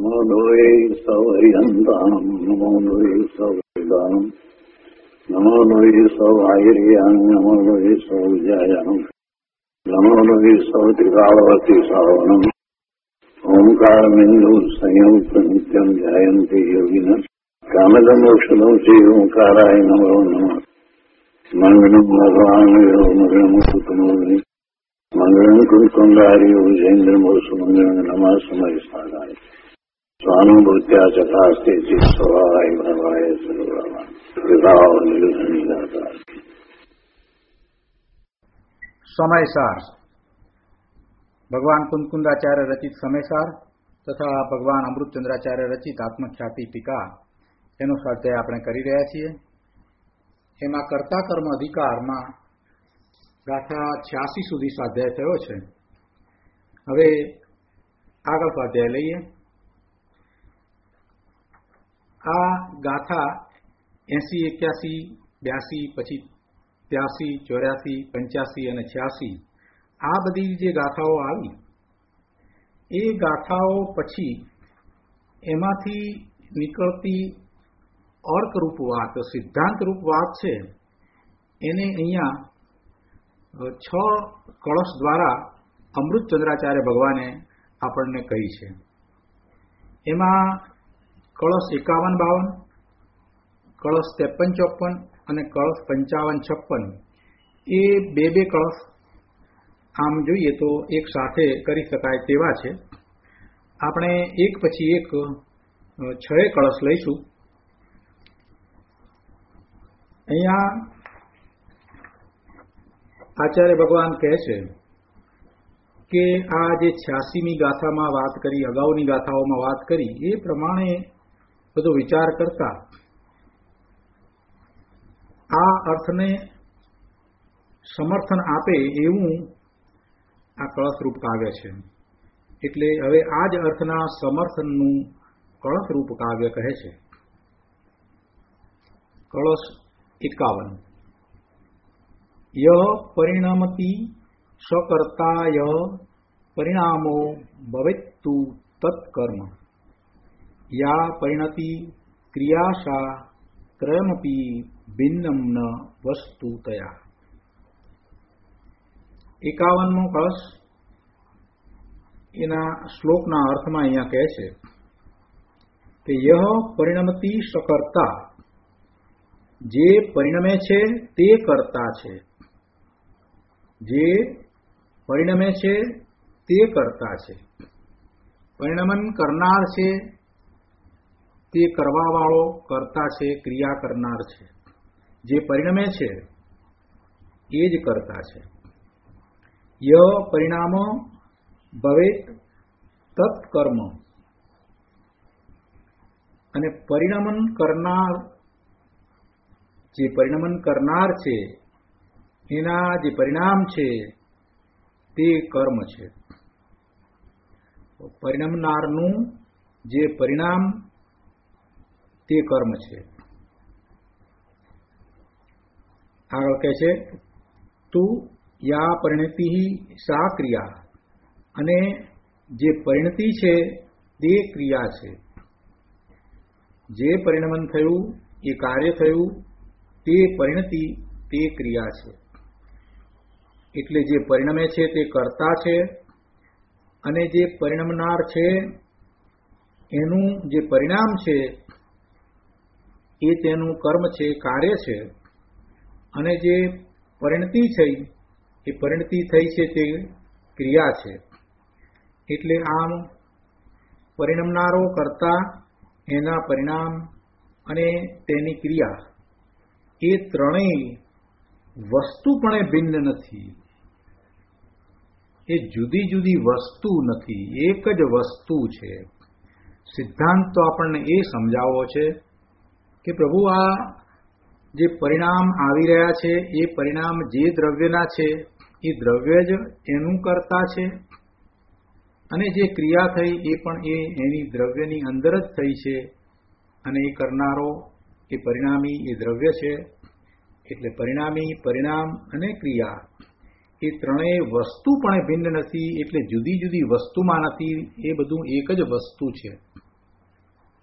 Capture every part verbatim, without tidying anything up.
નમો લોહે સૌહરિહંતાનમ નમો લોહે સૌવેદાનમ નમો લોહે સૌઆયર્યાન નમો લોહે સૌજાયાનમ નમો લોહે સૌત્રિકાળવતી સાવનમ ઓમકારમિંદુ સંયુક્ત નિત્યમ ધ્યાયંતિ યોગિન કામદમોક્ષદો શ્રી ઓંકારાય નમો નમઃ મંગલમ ભગવાન મંગલમ કુટુંબી મંગલમ કુંકુંડારી વિજેન્દ્રમોષ મંગલમ નમઃ સમય સાગાય સ્વાનુભૂત્યા ચકાસ્તે ચિત્સવાય ભવાય સર્વમાં વિભાવ નિરુધનિદાતા. સમયસાર ભગવાન કુંદકુંદાચાર્ય રચિત સમયસાર તથા ભગવાન અમૃતચંદ્રાચાર્ય રચિત આત્મખ્યાતિ ટીકા એનો સ્વાધ્યાય આપણે કરી રહ્યા છીએ. એમાં કર્તા કર્મ અધિકારમાં ગાથા છ્યાસી સુધી સ્વાધ્યાય થયો છે. હવે આગળ સ્વાધ્યાય લઈએ. આ ગાથા એસી એક્યાસી બ્યાસી પછી ત્યાસી ચોર્યાસી પંચ્યાસી અને છ્યાસી આ બધી જે ગાથાઓ આવી એ ગાથાઓ પછી એમાંથી નીકળતી અર્કરૂપ વાત, સિદ્ધાંતરૂપ વાત છે એને અહીંયા છ કળશ દ્વારા અમૃતચંદ્રાચાર્ય ભગવાને આપણને કહી છે. એમાં કળશ એકાવન બાવન, કળશ ત્રેપન ચોપન અને કળશ પંચાવન છપ્પન એ બે બે કળશ આમ જોઈએ તો એક સાથે કરી શકાય તેવા છે. આપણે એક પછી એક છ કળશ લઈશું. અહીંયા આચાર્ય ભગવાન કહે છે કે આ જે છ્યાસીમી ગાથામાં વાત કરી, અગાઉની ગાથાઓમાં વાત કરી એ પ્રમાણે બધો વિચાર કરતા આ અર્થને સમર્થન આપે એવું આ કળશરૂપ કાવ્ય છે. એટલે હવે આ જ અર્થના સમર્થનનું કળશરૂપ કાવ્ય કહે છે. કળશ એકાવન. યહ પરિણમતી સ્વકર્તા યહ પરિણામો ભવેત્તુ તત્કર્મ યા પરિણતિ ક્રિયાશા ત્રયમપી ભિન્નમ ન વસ્તુ તયા. એકાવનમો કળશ એના શ્લોકના અર્થમાં અહીંયા કહે છે કે યહ પરિણમતી સ્વકર્તા, જે પરિણમે છે તે કર્તા છે. જે પરિણમે છે તે કર્તા છે. પરિણમન કરનાર છે તે કરવાવાળો કર્તા છે, ક્રિયા કરનાર છે. જે પરિણમે છે એ જ કર્તા છે. ય પરિણામ ભવેત તત્કર્મ, અને પરિણમન કરનાર, જે પરિણમન કરનાર છે એના જે પરિણામ છે તે કર્મ છે. પરિણમનારનું જે પરિણામ તે કર્મ છે. આગળ કહે છે તું યા પરિણતિ સા ક્રિયા, અને જે પરિણતિ છે તે ક્રિયા છે. જે પરિણમન થયું એ કાર્ય થયું તે પરિણતિ તે ક્રિયા છે. એટલે જે પરિણમે છે તે કર્તા છે, અને જે પરિણમનાર છે એનું જે પરિણામ છે એ તેનું કર્મ છે, કાર્ય છે. અને જે પરિણતિ થઈ એ પરિણતિ થઈ છે તે ક્રિયા છે. એટલે આમ પરિણમનારો કર્તા, એના પરિણામ અને તેની ક્રિયા એ ત્રણેય વસ્તુપણે ભિન્ન નથી. એ જુદી જુદી વસ્તુ નથી, એક જ વસ્તુ છે. સિદ્ધાંત તો આપણને એ સમજાવવો છે કે પ્રભુ આ જે પરિણામ આવી રહ્યા છે એ પરિણામ જે દ્રવ્યના છે એ દ્રવ્ય જ એનું કર્તા છે, અને જે ક્રિયા થઈ એ પણ એ એની દ્રવ્યની અંદર જ થઈ છે, અને એ કરનારો એ પરિણામી એ દ્રવ્ય છે. એટલે પરિણામી, પરિણામ અને ક્રિયા એ ત્રણેય વસ્તુ પણ ભિન્ન નથી. એટલે જુદી જુદી વસ્તુમાં નથી, એ બધું એક જ વસ્તુ છે.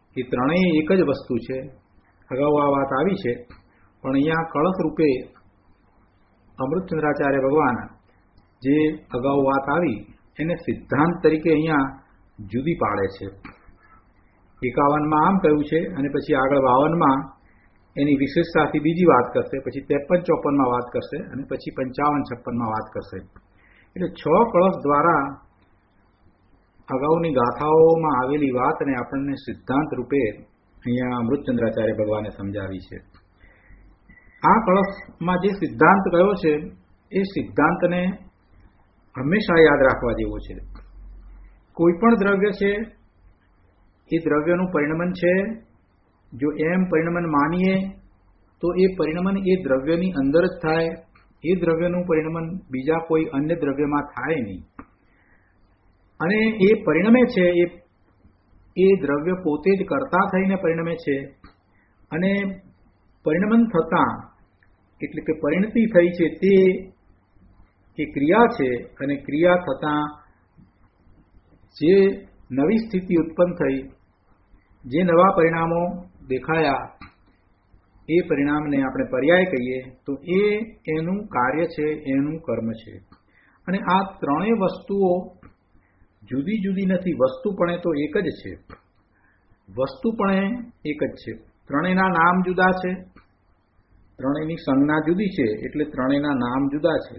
એ ત્રણેય એક જ વસ્તુ છે. અગાઉ આ વાત આવી છે, પણ અહીંયા કળશ રૂપે અમૃતચંદ્રાચાર્ય ભગવાન જે અગાઉ વાત આવી એને સિદ્ધાંત તરીકે અહીંયા જુદી પાડે છે. એકાવનમાં આમ કહ્યું છે અને પછી આગળ બાવનમાં એની વિશેષતાથી બીજી વાત કરશે, પછી ત્રેપન ચોપનમાં વાત કરશે અને પછી પંચાવન છપ્પનમાં વાત કરશે. એટલે છ કળશ દ્વારા અગાઉની ગાથાઓમાં આવેલી વાતને આપણને સિદ્ધાંત રૂપે અહીંયા અમૃતચંદ્રાચાર્ય ભગવાને સમજાવી છે. આ કળશમાં જે સિદ્ધાંત કયો છે એ સિદ્ધાંતને હંમેશા યાદ રાખવા જેવો છે. કોઈ પણ દ્રવ્ય છે એ દ્રવ્યનું પરિણમન છે. જો એમ પરિણમન માનીએ તો એ પરિણમન એ દ્રવ્યની અંદર જ થાય. એ દ્રવ્યનું પરિણમન બીજા કોઈ અન્ય દ્રવ્યમાં થાય નહીં. અને એ પરિણમે છે એ એ દ્રવ્ય પોતે જ કર્તા થઈને પરિણમે છે. અને પરિણમન થતાં એટલે કે પરિણતિ થઈ છે તે એ ક્રિયા છે. અને ક્રિયા થતાં જે નવી સ્થિતિ ઉત્પન્ન થઈ, જે નવા પરિણામો દેખાયા, એ પરિણામને આપણે પર્યાય કહીએ તો એ એનું કાર્ય છે, એનું કર્મ છે. અને આ ત્રણેય વસ્તુઓ જુદી જુદી નથી. વસ્તુપણે તો એક જ છે. વસ્તુપણે એક જ છે. ત્રણેયના નામ જુદા છે, ત્રણેયની સંજ્ઞા જુદી છે, એટલે ત્રણેયના નામ જુદા છે.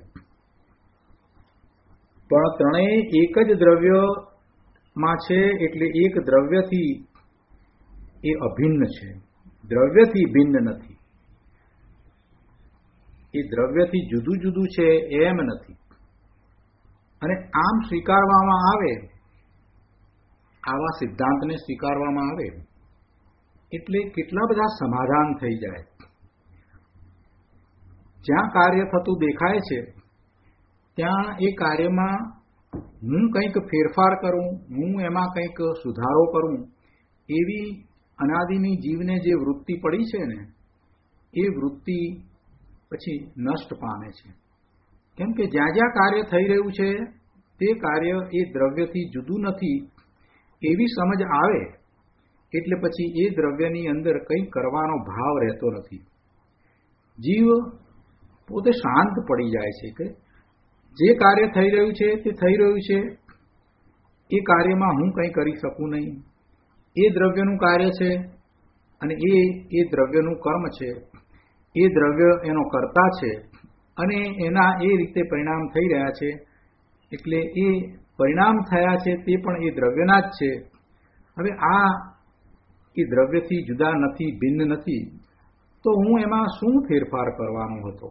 પણ ત્રણેય એક જ દ્રવ્યમાં છે, એટલે એક દ્રવ્યથી એ અભિન્ન છે. દ્રવ્યથી ભિન્ન નથી. એ દ્રવ્યથી જુદું જુદું છે એમ નથી. અને આમ સ્વીકારવામાં આવે, આવા સિદ્ધાંતને સ્વીકારવામાં આવે એટલે કેટલા બધા સમાધાન થઈ જાય. જ્યાં કાર્ય થતું દેખાય છે ત્યાં એ કાર્યમાં હું કંઈક ફેરફાર કરું, હું એમાં કંઈક સુધારો કરું, એવી અનાદિની જીવને જે વૃત્તિ પડી છે ને એ વૃત્તિ પછી નષ્ટ પામે છે. કેમ કે જ્યાં જ્યાં કાર્ય થઈ રહ્યું છે તે કાર્ય એ દ્રવ્યથી જુદું નથી એવી સમજ આવે એટલે પછી એ દ્રવ્યની અંદર કંઈ કરવાનો ભાવ રહેતો નથી. જીવ પોતે શાંત પડી જાય છે કે જે કાર્ય થઈ રહ્યું છે તે થઈ રહ્યું છે, એ કાર્યમાં હું કંઈ કરી શકું નહીં. એ દ્રવ્યનું કાર્ય છે અને એ એ દ્રવ્યનું કર્મ છે. એ દ્રવ્ય એનો કર્તા છે અને એના એ રીતે પરિણામ થઈ રહ્યા છે. એટલે એ પરિણામ થયા છે તે પણ એ દ્રવ્યના જ છે. હવે આ એ દ્રવ્યથી જુદા નથી, ભિન્ન નથી, તો હું એમાં શું ફેરફાર કરવાનો હતો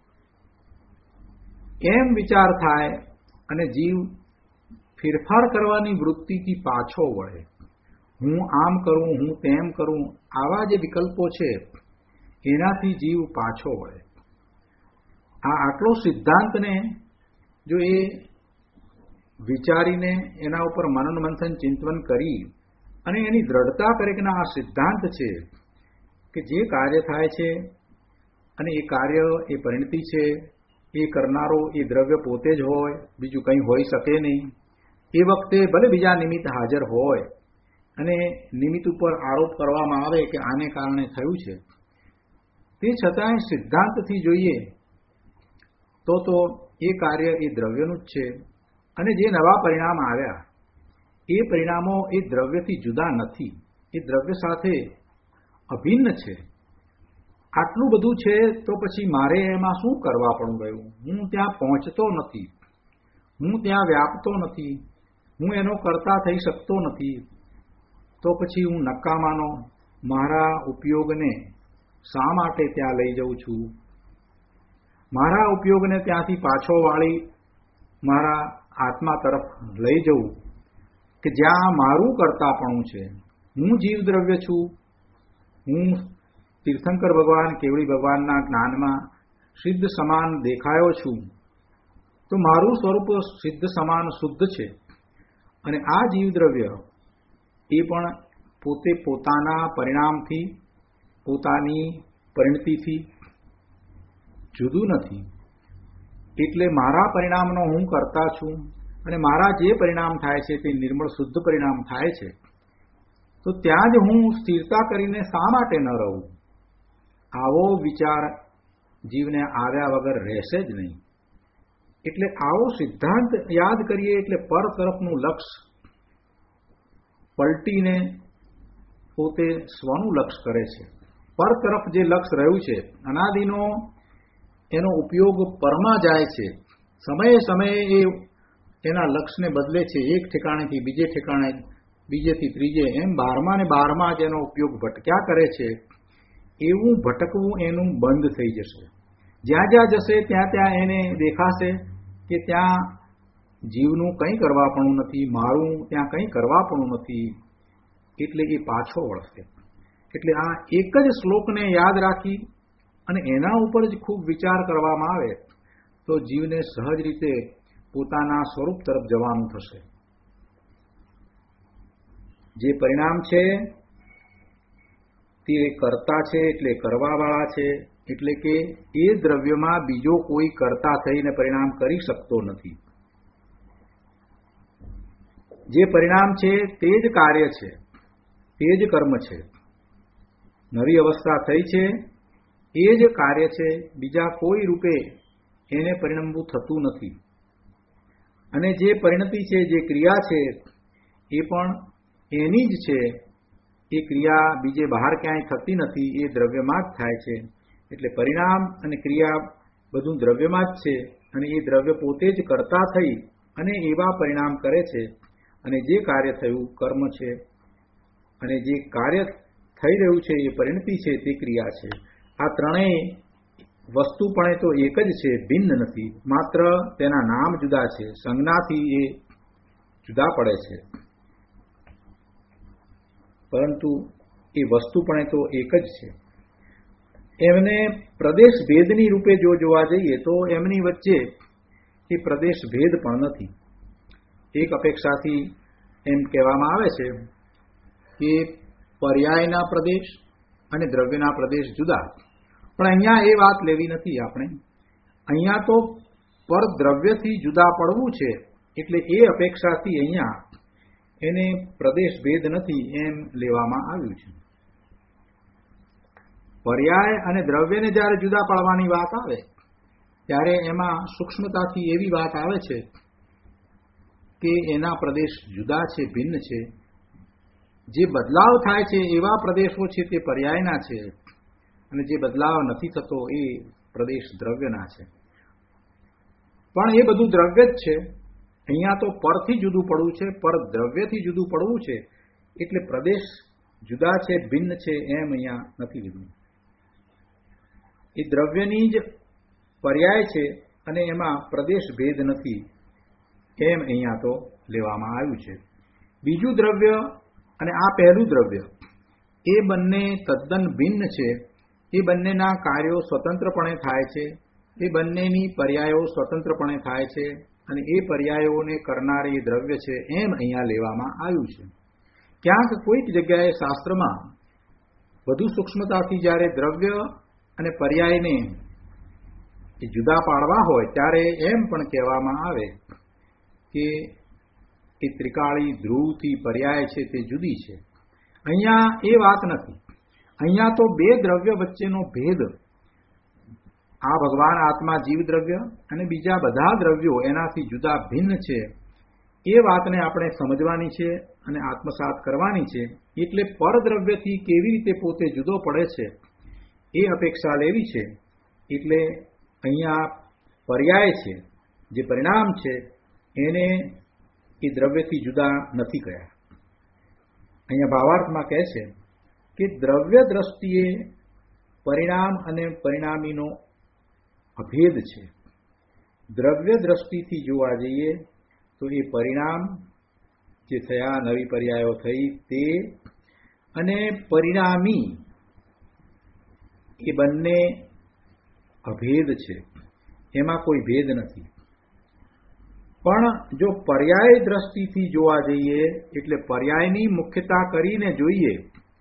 એમ વિચાર થાય અને જીવ ફેરફાર કરવાની વૃત્તિથી પાછો વળે. હું આમ કરું, હું તેમ કરું, આવા જે વિકલ્પો છે એનાથી જીવ પાછો વળે. આ આટલો સિદ્ધાંતને જો એ વિચારીને એના ઉપર મનન મંથન ચિંતન કરી અને એની દ્રઢતા કરે કે આ સિદ્ધાંત છે કે જે કાર્ય થાય છે અને એ કાર્ય એ પરિણતિ છે, એ કરનારો એ દ્રવ્ય પોતે જ હોય, બીજું કંઈ હોઈ શકે નહીં. એ વખતે ભલે બીજા નિમિત્ત હાજર હોય અને નિમિત્ત ઉપર આરોપ કરવામાં આવે કે આને કારણે થયું છે, તે છતાંય સિદ્ધાંતથી જોઈએ તો તો એ કાર્ય એ દ્રવ્યનું જ છે. અને જે નવા પરિણામ આવ્યા એ પરિણામો એ દ્રવ્યથી જુદા નથી, એ દ્રવ્ય સાથે અભિન્ન છે. આટલું બધું છે તો પછી મારે એમાં શું કરવા પણ ગયું? હું ત્યાં પહોંચતો નથી, હું ત્યાં વ્યાપતો નથી, હું એનો કરતા થઈ શકતો નથી, તો પછી હું નકામાનો મારા ઉપયોગને શા માટે ત્યાં લઈ જઉં છું? મારા ઉપયોગને ત્યાંથી પાછો વાળી મારા આત્મા તરફ લઈ જવું કે જ્યાં મારું કરતાપણું છે. હું જીવ દ્રવ્ય છું, હું તીર્થંકર ભગવાન કેવળી ભગવાનના જ્ઞાનમાં સિદ્ધ સમાન દેખાયો છું, તો મારું સ્વરૂપ સિદ્ધ સમાન શુદ્ધ છે. અને આ જીવ દ્રવ્ય એ પણ પોતે પોતાના પરિણામથી, પોતાની પરિણતિથી જુદું નથી. એટલે મારા પરિણામનો હું કરતા છું અને મારા જે પરિણામ થાય છે તે નિર્મળ શુદ્ધ પરિણામ થાય છે. તો ત્યાં જ હું સ્થિરતા કરીને શા માટે ન રહું? આવો વિચાર જીવને આવ્યા વગર રહેશે જ નહીં. એટલે આવો સિદ્ધાંત યાદ કરીએ એટલે પર તરફનું લક્ષ પલટીને પોતે સ્વનું લક્ષ કરે છે. પર તરફ જે લક્ષ રહ્યું છે અનાદિનો એનો ઉપયોગ પરમાં જાય છે. સમયે સમયે એ એના લક્ષને બદલે છે. એક ઠેકાણેથી બીજે ઠેકાણે, બીજેથી ત્રીજે, એમ બારમા ને બારમા જ એનો ઉપયોગ ભટક્યા કરે છે. એવું ભટકવું એનું બંધ થઈ જશે. જ્યાં જ્યાં જશે ત્યાં ત્યાં એને દેખાશે કે ત્યાં જીવનું કંઈ કરવાપણું નથી, મારું ત્યાં કંઈ કરવાપણું નથી. એટલે એ પાછો વળશે. એટલે આ એક જ શ્લોકને યાદ રાખી અને એના ઉપર જ ખૂબ વિચાર કરવામાં આવે તો જીવને સહજ રીતે પોતાના સ્વરૂપ તરફ જવાનું થશે. જે પરિણામ છે તે કર્તા છે, એટલે કરવાવાળા છે. એટલે કે એ દ્રવ્યમાં બીજો કોઈ કર્તા થઈને પરિણામ કરી શકતો નથી. જે પરિણામ છે તે જ કાર્ય છે, તે જ કર્મ છે. નવી અવસ્થા થઈ છે એ જ કાર્ય છે, બીજા કોઈ રૂપે એને પરિણમવું થતું નથી. અને જે પરિણતિ છે, જે ક્રિયા છે એ પણ એની જ છે. એ ક્રિયા બીજે બહાર ક્યાંય થતી નથી, એ દ્રવ્યમાં જ થાય છે. એટલે પરિણામ અને ક્રિયા બધું દ્રવ્યમાં જ છે. અને એ દ્રવ્ય પોતે જ કરતા થઈ અને એવા પરિણામ કરે છે. અને જે કાર્ય થયું કર્મ છે, અને જે કાર્ય થઈ રહ્યું છે એ પરિણતિ છે, તે ક્રિયા છે. આ ત્રણેય વસ્તુપણે તો એક જ છે, ભિન્ન નથી. માત્ર તેના નામ જુદા છે, સંજ્ઞાથી એ જુદા પડે છે, પરંતુ એ વસ્તુપણે તો એક જ છે. એમને પ્રદેશ ભેદની રૂપે જો જોવા જઈએ તો એમની વચ્ચે એ પ્રદેશ ભેદ પણ નથી. એક અપેક્ષાથી એમ કહેવામાં આવે છે કે પર્યાયના પ્રદેશ અને દ્રવ્યના પ્રદેશ જુદા. પણ અહીંયા એ વાત લેવી નથી આપણે. અહીંયા તો પર દ્રવ્યથી જુદા પડવું છે. એટલે એ અપેક્ષાથી અહીંયા એને પ્રદેશ ભેદ નથી એમ લેવામાં આવ્યું છે. પર્યાય અને દ્રવ્યને જ્યારે જુદા પાડવાની વાત આવે ત્યારે એમાં સૂક્ષ્મતાથી એવી વાત આવે છે કે એના પ્રદેશ જુદા છે, ભિન્ન છે. જે બદલાવ થાય છે એવા પ્રદેશો છે તે પર્યાયના છે, અને જે બદલાવ નથી થતો એ પ્રદેશ દ્રવ્યના છે. પણ એ બધું દ્રવ્ય જ છે. અહીંયા તો પરથી જુદું પડવું છે, પર દ્રવ્યથી જુદું પડવું છે. એટલે પ્રદેશ જુદા છે, ભિન્ન છે એમ અહીંયા નથી લીધું. એ દ્રવ્યની જ પર્યાય છે અને એમાં પ્રદેશ ભેદ નથી એમ અહીંયા તો લેવામાં આવ્યું છે. બીજું દ્રવ્ય અને આ પહેલું દ્રવ્ય એ બંને તદ્દન ભિન્ન છે. એ બંનેના કાર્યો સ્વતંત્રપણે થાય છે. એ બંનેની પર્યાયો સ્વતંત્રપણે થાય છે અને એ પર્યાયોને કરનાર એ દ્રવ્ય છે એમ અહીંયા લેવામાં આવ્યું છે. ક્યાંક કોઈક જગ્યાએ શાસ્ત્રમાં વધુ સૂક્ષ્મતાથી જ્યારે દ્રવ્ય અને પર્યાયને એ જુદા પાડવા હોય ત્યારે એમ પણ કહેવામાં આવે કે એ ત્રિકાળી ધ્રુવથી પર્યાય છે તે જુદી છે. અહીંયા એ વાત નથી. અહીંયા તો બે દ્રવ્ય વચ્ચેનો ભેદ, આ ભગવાન આત્મા જીવ દ્રવ્ય અને બીજા બધા દ્રવ્યો એનાથી જુદા ભિન્ન છે. એ વાતને આપણે સમજવાની છે અને આત્મસાત કરવાની છે. એટલે પરદ્રવ્યથી કેવી રીતે પોતે જુદો પડે છે એ અપેક્ષા લેવી છે. એટલે અહીંયા પર્યાય છે, જે પરિણામ છે એને એ દ્રવ્યથી જુદા નથી કર્યા. અહીંયા ભાવાર્થમાં કહે છે કે દ્રવ્ય દ્રષ્ટિએ પરિણામ અને પરિણામીનો અભેદ છે. દ્રવ્ય દ્રષ્ટિથી જોવા જઈએ તો એ પરિણામ જે થયા, નવી પર્યાયો થઈ તે અને પરિણામી એ બંને અભેદ છે, એમાં કોઈ ભેદ નથી. પણ જો પર્યાય દ્રષ્ટિથી જોવા જઈએ એટલે પર્યાયની મુખ્યતા કરીને જોઈએ,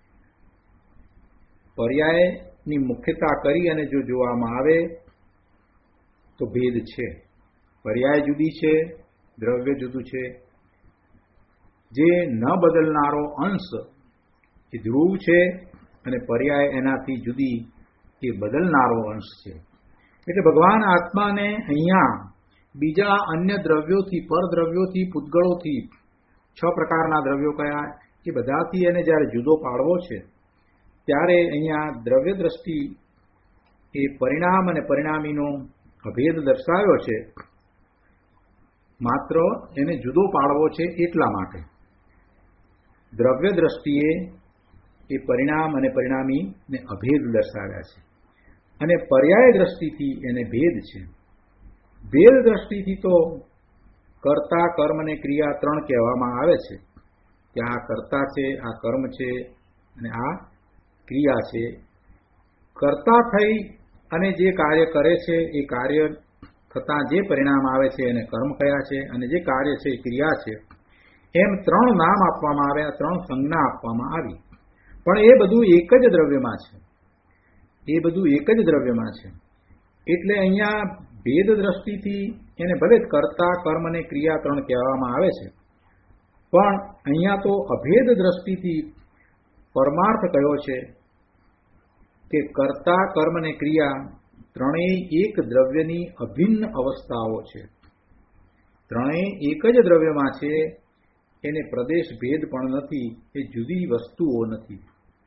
પર્યાયની મુખ્યતા કરી અને જો જોવામાં આવે તો ભેદ છે. પર્યાય જુદી છે, દ્રવ્ય જુદું છે. જે ન બદલનારો અંશ એ ધ્રુવ છે અને પર્યાય એનાથી જુદી એ બદલનારો અંશ છે. એટલે ભગવાન આત્માને અહીંયા બીજા અન્ય દ્રવ્યોથી, પરદ્રવ્યોથી, પૂતગળોથી, છ પ્રકારના દ્રવ્યો કયા એ બધાથી એને જ્યારે જુદો પાડવો છે ત્યારે અહીંયા દ્રવ્ય દ્રષ્ટિ એ પરિણામ અને પરિણામીનો અભેદ દર્શાવ્યો છે. માત્ર એને જુદો પાડવો છે એટલા માટે દ્રવ્ય દ્રષ્ટિએ એ પરિણામ અને પરિણામીને અભેદ દર્શાવ્યા છે અને પર્યાય દ્રષ્ટિથી એને ભેદ છે. ભેદ દ્રષ્ટિથી તો કર્તા, કર્મ અને ક્રિયા ત્રણ કહેવામાં આવે છે કે આ કર્તા છે, આ કર્મ છે અને આ ક્રિયા છે. કર્તા થઈ અને જે કાર્ય કરે છે એ કાર્ય થતાં જે પરિણામ આવે છે એને કર્મ કયા છે અને જે કાર્ય છે એ ક્રિયા છે. એમ ત્રણ નામ આપવામાં આવ્યા, ત્રણ સંજ્ઞા આપવામાં આવી. પણ એ બધું એક જ દ્રવ્યમાં છે, એ બધું એક જ દ્રવ્યમાં છે. એટલે અહીંયા ભેદ દ્રષ્ટિથી એને ભલે કર્તા, કર્મ અને ક્રિયા ત્રણ કહેવામાં આવે છે, પણ અહીંયા તો અભેદ દ્રષ્ટિથી પરમાર્થ કયો છે કે કર્તા, કર્મ અને ક્રિયા ત્રણેય એક દ્રવ્યની અભિન્ન અવસ્થાઓ છે. ત્રણેય એક જ દ્રવ્યમાં છે, એને પ્રદેશ ભેદ પણ નથી, એ જુદી વસ્તુઓ નથી.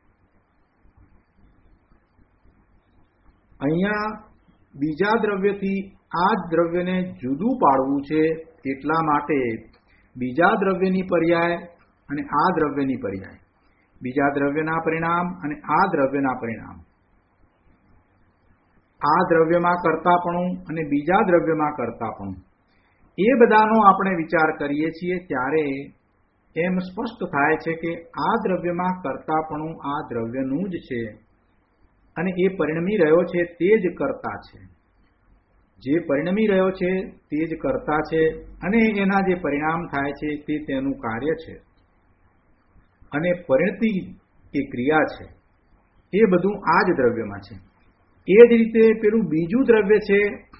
અહીંયા બીજા દ્રવ્યથી આ જ દ્રવ્યને જુદું પાડવું છે એટલા માટે બીજા દ્રવ્યની પર્યાય અને આ દ્રવ્યની પર્યાય, બીજા દ્રવ્યના પરિણામ અને આ દ્રવ્યના પરિણામ, આ દ્રવ્યમાં કર્તાપણું અને બીજા દ્રવ્યમાં કર્તાપણું, એ બધાનો આપણે વિચાર કરીએ છીએ ત્યારે એમ સ્પષ્ટ થાય છે કે આ દ્રવ્યમાં કર્તાપણું આ દ્રવ્યનું જ છે અને એ પરિણમી રહ્યો છે તે જ કર્તા છે. જે પરિણમી રહ્યો છે તે જ કર્તા છે અને એના જે પરિણામ થાય છે તે તેનું કાર્ય છે અને પરિણતિ એ ક્રિયા છે. એ બધું આ જ દ્રવ્યમાં છે. એ જ રીતે પેલું બીજું દ્રવ્ય છે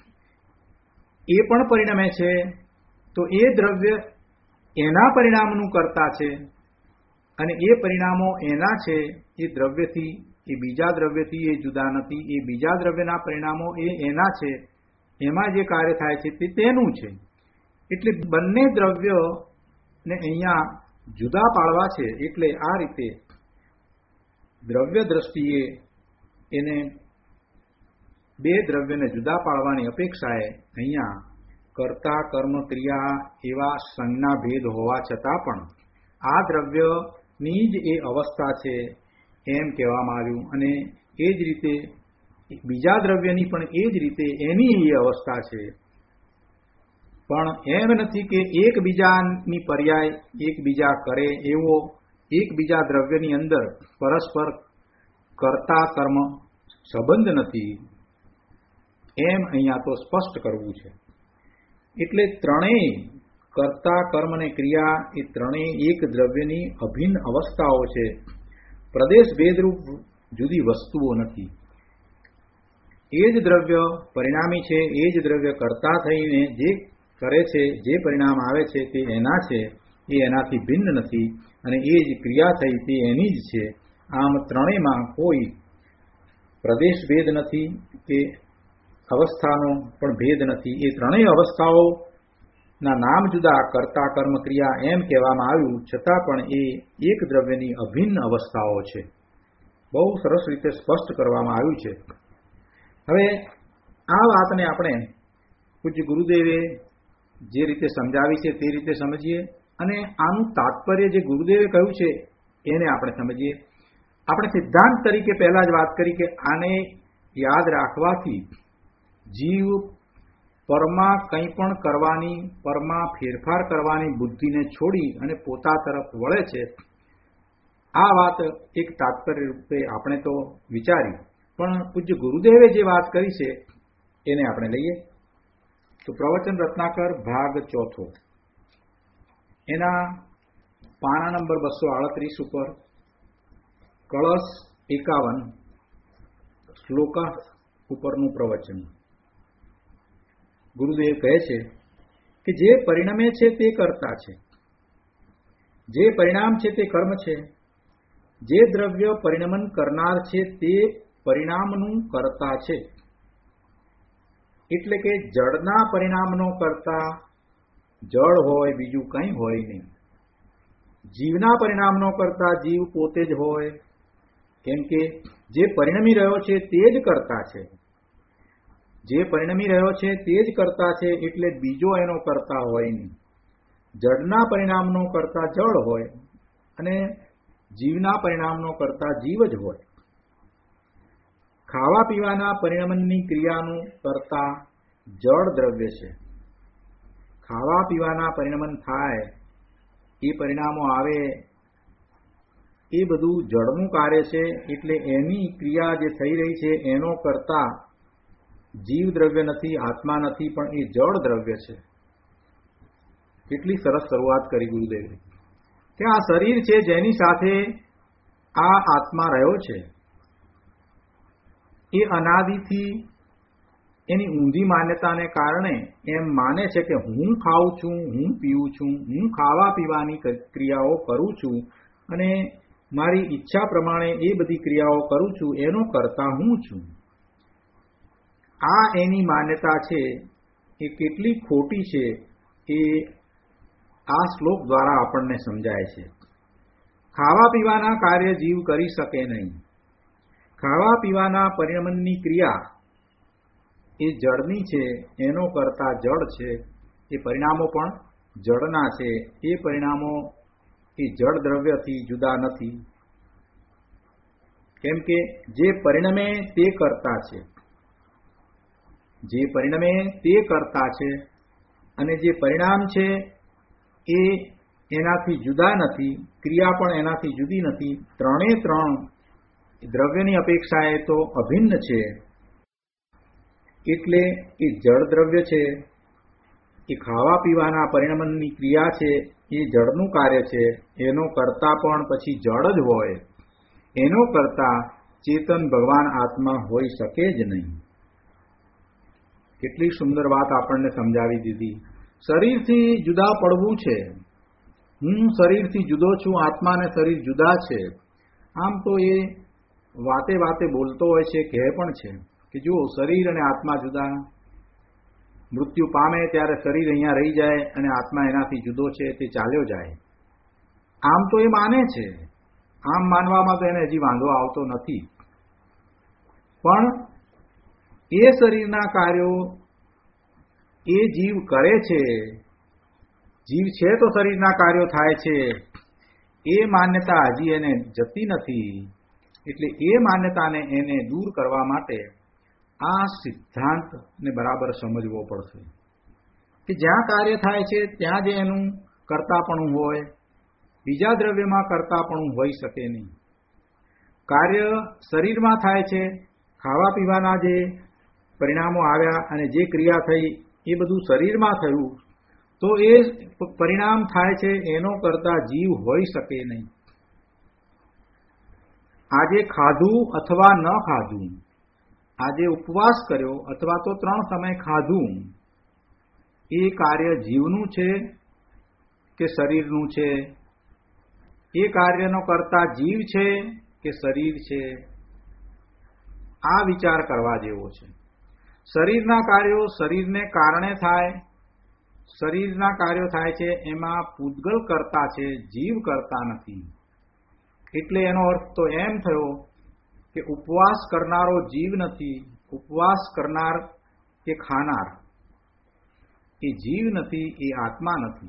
એ પણ પરિણમે છે, તો એ દ્રવ્ય એના પરિણામનું કર્તા છે અને એ પરિણામો એના છે. એ દ્રવ્યથી, એ બીજા દ્રવ્યથી એ જુદા નથી. એ બીજા દ્રવ્યના પરિણામો એ એના છે, એમાં જે કાર્ય થાય છે તે તેનું છે. એટલે બંને દ્રવ્યને અહીંયા જુદા પાડવા છે. એટલે આ રીતે દ્રવ્ય દ્રષ્ટિએ એને બે દ્રવ્યને જુદા પાડવાની અપેક્ષાએ અહીંયા કર્તા, કર્મ, ક્રિયા એવા સંજ્ઞા ભેદ હોવા છતાં પણ આ દ્રવ્યની જ એ અવસ્થા છે એમ કહેવામાં આવ્યું અને એ જ રીતે બીજા દ્રવ્યની પણ એ જ રીતે એની એ અવસ્થા છે. પણ એમ નથી કે એકબીજાની પર્યાય એકબીજા કરે એવો એકબીજા દ્રવ્યની અંદર પરસ્પર કર્તા કર્મ સંબંધ નથી, એમ અહીંયા તો સ્પષ્ટ કરવું છે. એટલે ત્રણેય કર્તા, કર્મ અને ક્રિયા એ ત્રણેય એક દ્રવ્યની અભિન્ન અવસ્થાઓ છે, પ્રદેશ ભેદરૂપ જુદી વસ્તુઓ નથી. એ જ દ્રવ્ય પરિણામી છે, એ જ દ્રવ્ય કર્તા થઈને જે કરે છે, જે પરિણામ આવે છે તે એના છે, એ એનાથી ભિન્ન નથી અને એ જ ક્રિયા થઈ તે એની જ છે. આમ ત્રણેયમાં કોઈ પ્રદેશ ભેદ નથી કે અવસ્થાનો પણ ભેદ નથી. એ ત્રણેય અવસ્થાઓના નામ જુદા કર્તા, કર્મ, ક્રિયા એમ કહેવામાં આવ્યું છતાં પણ એ એક દ્રવ્યની અભિન્ન અવસ્થાઓ છે. બહુ સરસ રીતે સ્પષ્ટ કરવામાં આવ્યું છે. હવે આ વાતને આપણે પૂજ્ય ગુરુદેવે જે રીતે સમજાવી છે તે રીતે સમજીએ અને આનું તાત્પર્ય જે ગુરુદેવે કહ્યું છે એને આપણે સમજીએ. આપણે સિદ્ધાંત તરીકે પહેલા જ વાત કરી કે આને યાદ રાખવાથી જીવ પરમાં કંઈ પણ કરવાની, પરમાં ફેરફાર કરવાની બુદ્ધિને છોડી અને પોતા તરફ વળે છે. આ વાત એક તાત્પર્ય રૂપે આપણે તો વિચારી, પણ પૂજ્ય ગુરુદેવે જે વાત કરી છે એને આપણે લઈએ. તો પ્રવચન રત્નાકર ભાગ ચોથો, એના પાના નંબર બસો આડત્રીસ ઉપર કળશ એકાવન શ્લોકા ઉપરનું પ્રવચન. ગુરુદેવ કહે છે કે જે પરિણમે છે તે કર્તા છે, જે પરિણામ છે તે કર્મ છે જે દ્રવ્ય પરિણમન કરનાર છે તે પરિણામનું કર્તા છે. એટલે કે જળના પરિણામનો કર્તા જળ હોય, બીજું કંઈ હોય નહીં. જીવના પરિણામનો કર્તા જીવ પોતે જ હોય, કેમ કે જે પરિણમી રહ્યો છે તે જ કર્તા છે. જે પરિણમી રહ્યો છે તે જ કર્તા છે, એટલે બીજો એનો કર્તા હોય નહીં. જળના પરિણામનો કર્તા જળ હોય અને જીવના પરિણામનો કર્તા જીવ જ હોય. ખાવા પીવાના પરિણમનની ક્રિયાનું કર્તા જળ દ્રવ્ય છે. ખાવા પીવાના પરિણમન થાય, એ પરિણામો આવે, એ બધું જળનું કાર્ય છે. એટલે એની ક્રિયા જે થઈ રહી છે એનો કર્તા જીવ દ્રવ્ય નથી, આત્મા નથી, પણ એ જળ દ્રવ્ય છે. કેટલી સરસ શરૂઆત કરી ગુરુદેવે કે આ શરીર છે જેની સાથે આ આત્મા રહ્યો છે, એ અનાદિથી એની ઊંધી માન્યતાને કારણે એમ માને છે કે હું ખાઉં છું, હું પીવું છું, હું ખાવા પીવાની ક્રિયાઓ કરું છું અને મારી ઈચ્છા પ્રમાણે એ બધી ક્રિયાઓ કરું છું, એનો કર્તા હું છું. આ એની માન્યતા છે એ કેટલી ખોટી છે એ આ શ્લોક દ્વારા આપણને સમજાય છે. ખાવા પીવાના કાર્ય જીવ કરી શકે નહીં. ખાવા પીવાના પરિણમનની ક્રિયા એ જળની છે, એનો કરતા જળ છે. એ પરિણામો પણ જળના છે. એ પરિણામો એ જળ દ્રવ્યથી જુદા નથી, કેમ કે જે પરિણમે તે કરતા છે. જે પરિણમે તે કરતા છે અને જે પરિણામ છે એ એનાથી જુદા નથી, ક્રિયા પણ એનાથી જુદી નથી. ત્રણે ત્રણ દ્રવ્યની અપેક્ષાએ તો અભિન્ન છે. એટલે એ જળ દ્રવ્ય છે. એ ખાવા પીવાના પરિણમનની ક્રિયા છે, એ જળનું કાર્ય છે. એનો કર્તા પણ પછી જળ જ હોય. એનો કર્તા ચેતન ભગવાન આત્મા હોઈ શકે જ નહીં. કેટલી સુંદર વાત આપણને સમજાવી દીધી. શરીરથી જુદા પડવું છે. હું શરીરથી જુદો છું, આત્મા અને શરીર જુદા છે. આમ તો એ વાતે વાતે બોલતો હોય છે, કહે પણ છે કે જુઓ શરીર અને આત્મા જુદા. મૃત્યુ પામે ત્યારે શરીર અહીંયા રહી જાય અને આત્મા એનાથી જુદો છે, તે ચાલ્યો જાય. આમ તો એ માને છે. આમ માનવામાં તો એને હજી વાંધો આવતો નથી. પણ એ શરીરના કાર્યો એ જીવ કરે છે. જીવ છે તો શરીરના કાર્યો થાય છે, એ માન્યતા હજી એને જતી નથી. એટલે એ માન્યતાને એને દૂર કરવા માટે આ સિદ્ધાંતને બરાબર સમજવો પડશે કે જ્યાં કાર્ય થાય છે ત્યાં જ એનું કર્તાપણું હોય, બીજા દ્રવ્યમાં કર્તાપણું હોઈ શકે નહીં. કાર્ય શરીરમાં થાય છે, ખાવા પીવાના જે પરિણામો આવ્યા અને જે ક્રિયા થઈ એ બધું શરીરમાં થયું, તો એ પરિણામ થાય છે એનો કરતા જીવ હોઈ શકે નહીં. આજે ખાધું અથવા ન ખાધું, આજે ઉપવાસ કર્યો અથવા તો ત્રણ સમય ખાધું, એ કાર્ય જીવનું છે કે શરીરનું છે? એ કાર્યનો કરતા જીવ છે કે શરીર છે? આ વિચાર કરવા જેવો છે. શરીરના કાર્યો શરીરને કારણે થાય. શરીરના કાર્યો થાય છે એમાં પૂતગલ કરતા છે, જીવ કરતા નથી. એટલે એનો અર્થ તો એમ થયો કે ઉપવાસ કરનારો જીવ નથી, ઉપવાસ કરનાર કે ખાનાર એ જીવ નથી, એ આત્મા નથી.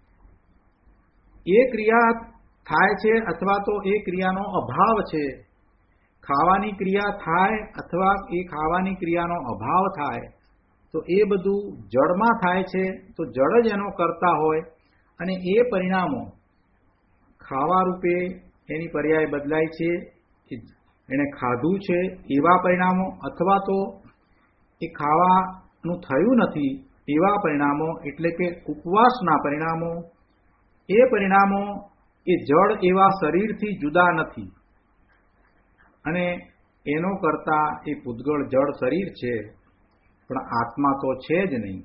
એ ક્રિયા થાય છે અથવા તો એ ક્રિયાનો અભાવ છે. ખાવાની ક્રિયા થાય અથવા એ ખાવાની ક્રિયાનો અભાવ થાય તો એ બધું જળમાં થાય છે, તો જળ જ એનો કરતા હોય અને એ પરિણામો ખાવા રૂપે એની પર્યાય બદલાય છે. એને ખાધું છે એવા પરિણામો અથવા તો એ ખાવાનું થયું નથી એવા પરિણામો, એટલે કે ઉપવાસના પરિણામો. એ પરિણામો એ જળ એવા શરીરથી જુદા નથી અને એનો કરતા એ પૂતગળ જળ શરીર છે, પણ આત્મા તો છે જ નહીં.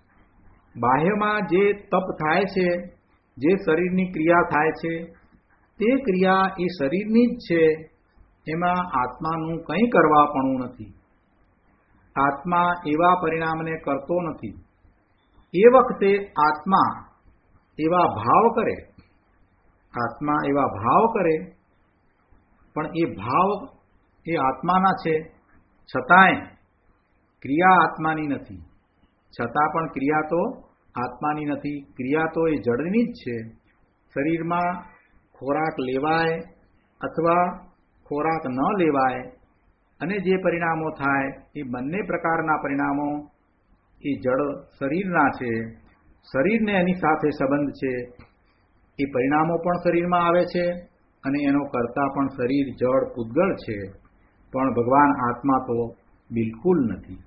બાહ્યમાં જે તપ થાય છે, જે શરીરની ક્રિયા થાય છે, તે ક્રિયા એ શરીરની જ છે, એમાં આત્માનું કંઈ કરવાપણું નથી. આત્મા એવા પરિણામને કરતો નથી. એ વખતે આત્મા એવા ભાવ કરે આત્મા એવા ભાવ કરે પણ એ ભાવ એ આત્માના છે, છતાંય ક્રિયા આત્માની નથી. છતાં પણ ક્રિયા તો આત્માની નથી. ક્રિયા તો એ જડની જ છે. શરીરમાં ખોરાક લેવાય અથવા ખોરાક ન લેવાય અને જે પરિણામો થાય એ બંને પ્રકારના પરિણામો એ જડ શરીરના છે. શરીરને એની સાથે સંબંધ છે. એ પરિણામો પણ શરીરમાં આવે છે અને એનો કરતા પણ શરીર જડ પૂતગળ છે. પણ ભગવાન આત્મા તો બિલકુલ નથી.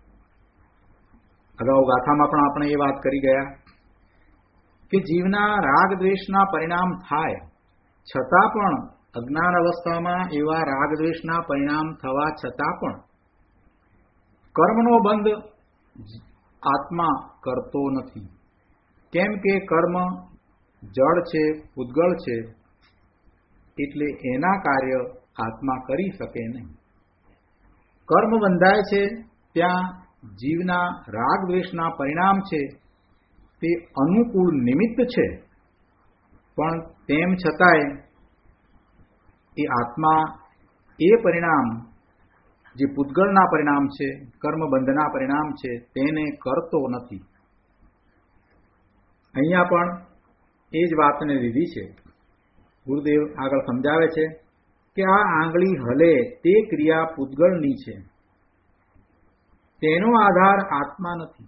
અગાઉ ગાથામાં પણ આપણે એ વાત કરી ગયા કે જીવના રાગ દ્વેષના પરિણામ થાય છતાં પણ અજ્ઞાન અવસ્થામાં એવા રાગ દ્વેષના પરિણામ થવા છતાં પણ કર્મનો બંધ આત્મા કરતો નથી. કેમ કે કર્મ જડ છે, પૂતગળ છે, એટલે એના કાર્ય આત્મા કરી શકે નહીં. કર્મ બંધાય છે ત્યાં જીવના રાગ દ્વેષના પરિણામ છે તે અનુકૂળ નિમિત્ત છે, પણ તેમ છતાંય એ આત્મા એ પરિણામ જે પૂતગળના પરિણામ છે, કર્મબંધના પરિણામ છે, તેને કરતો નથી. અહીંયા પણ એ જ વાતને લીધી છે. ગુરુદેવ આગળ સમજાવે છે કે આ આંગળી હલે તે ક્રિયા પૂતગળની છે, તેનો આધાર આત્મા નથી.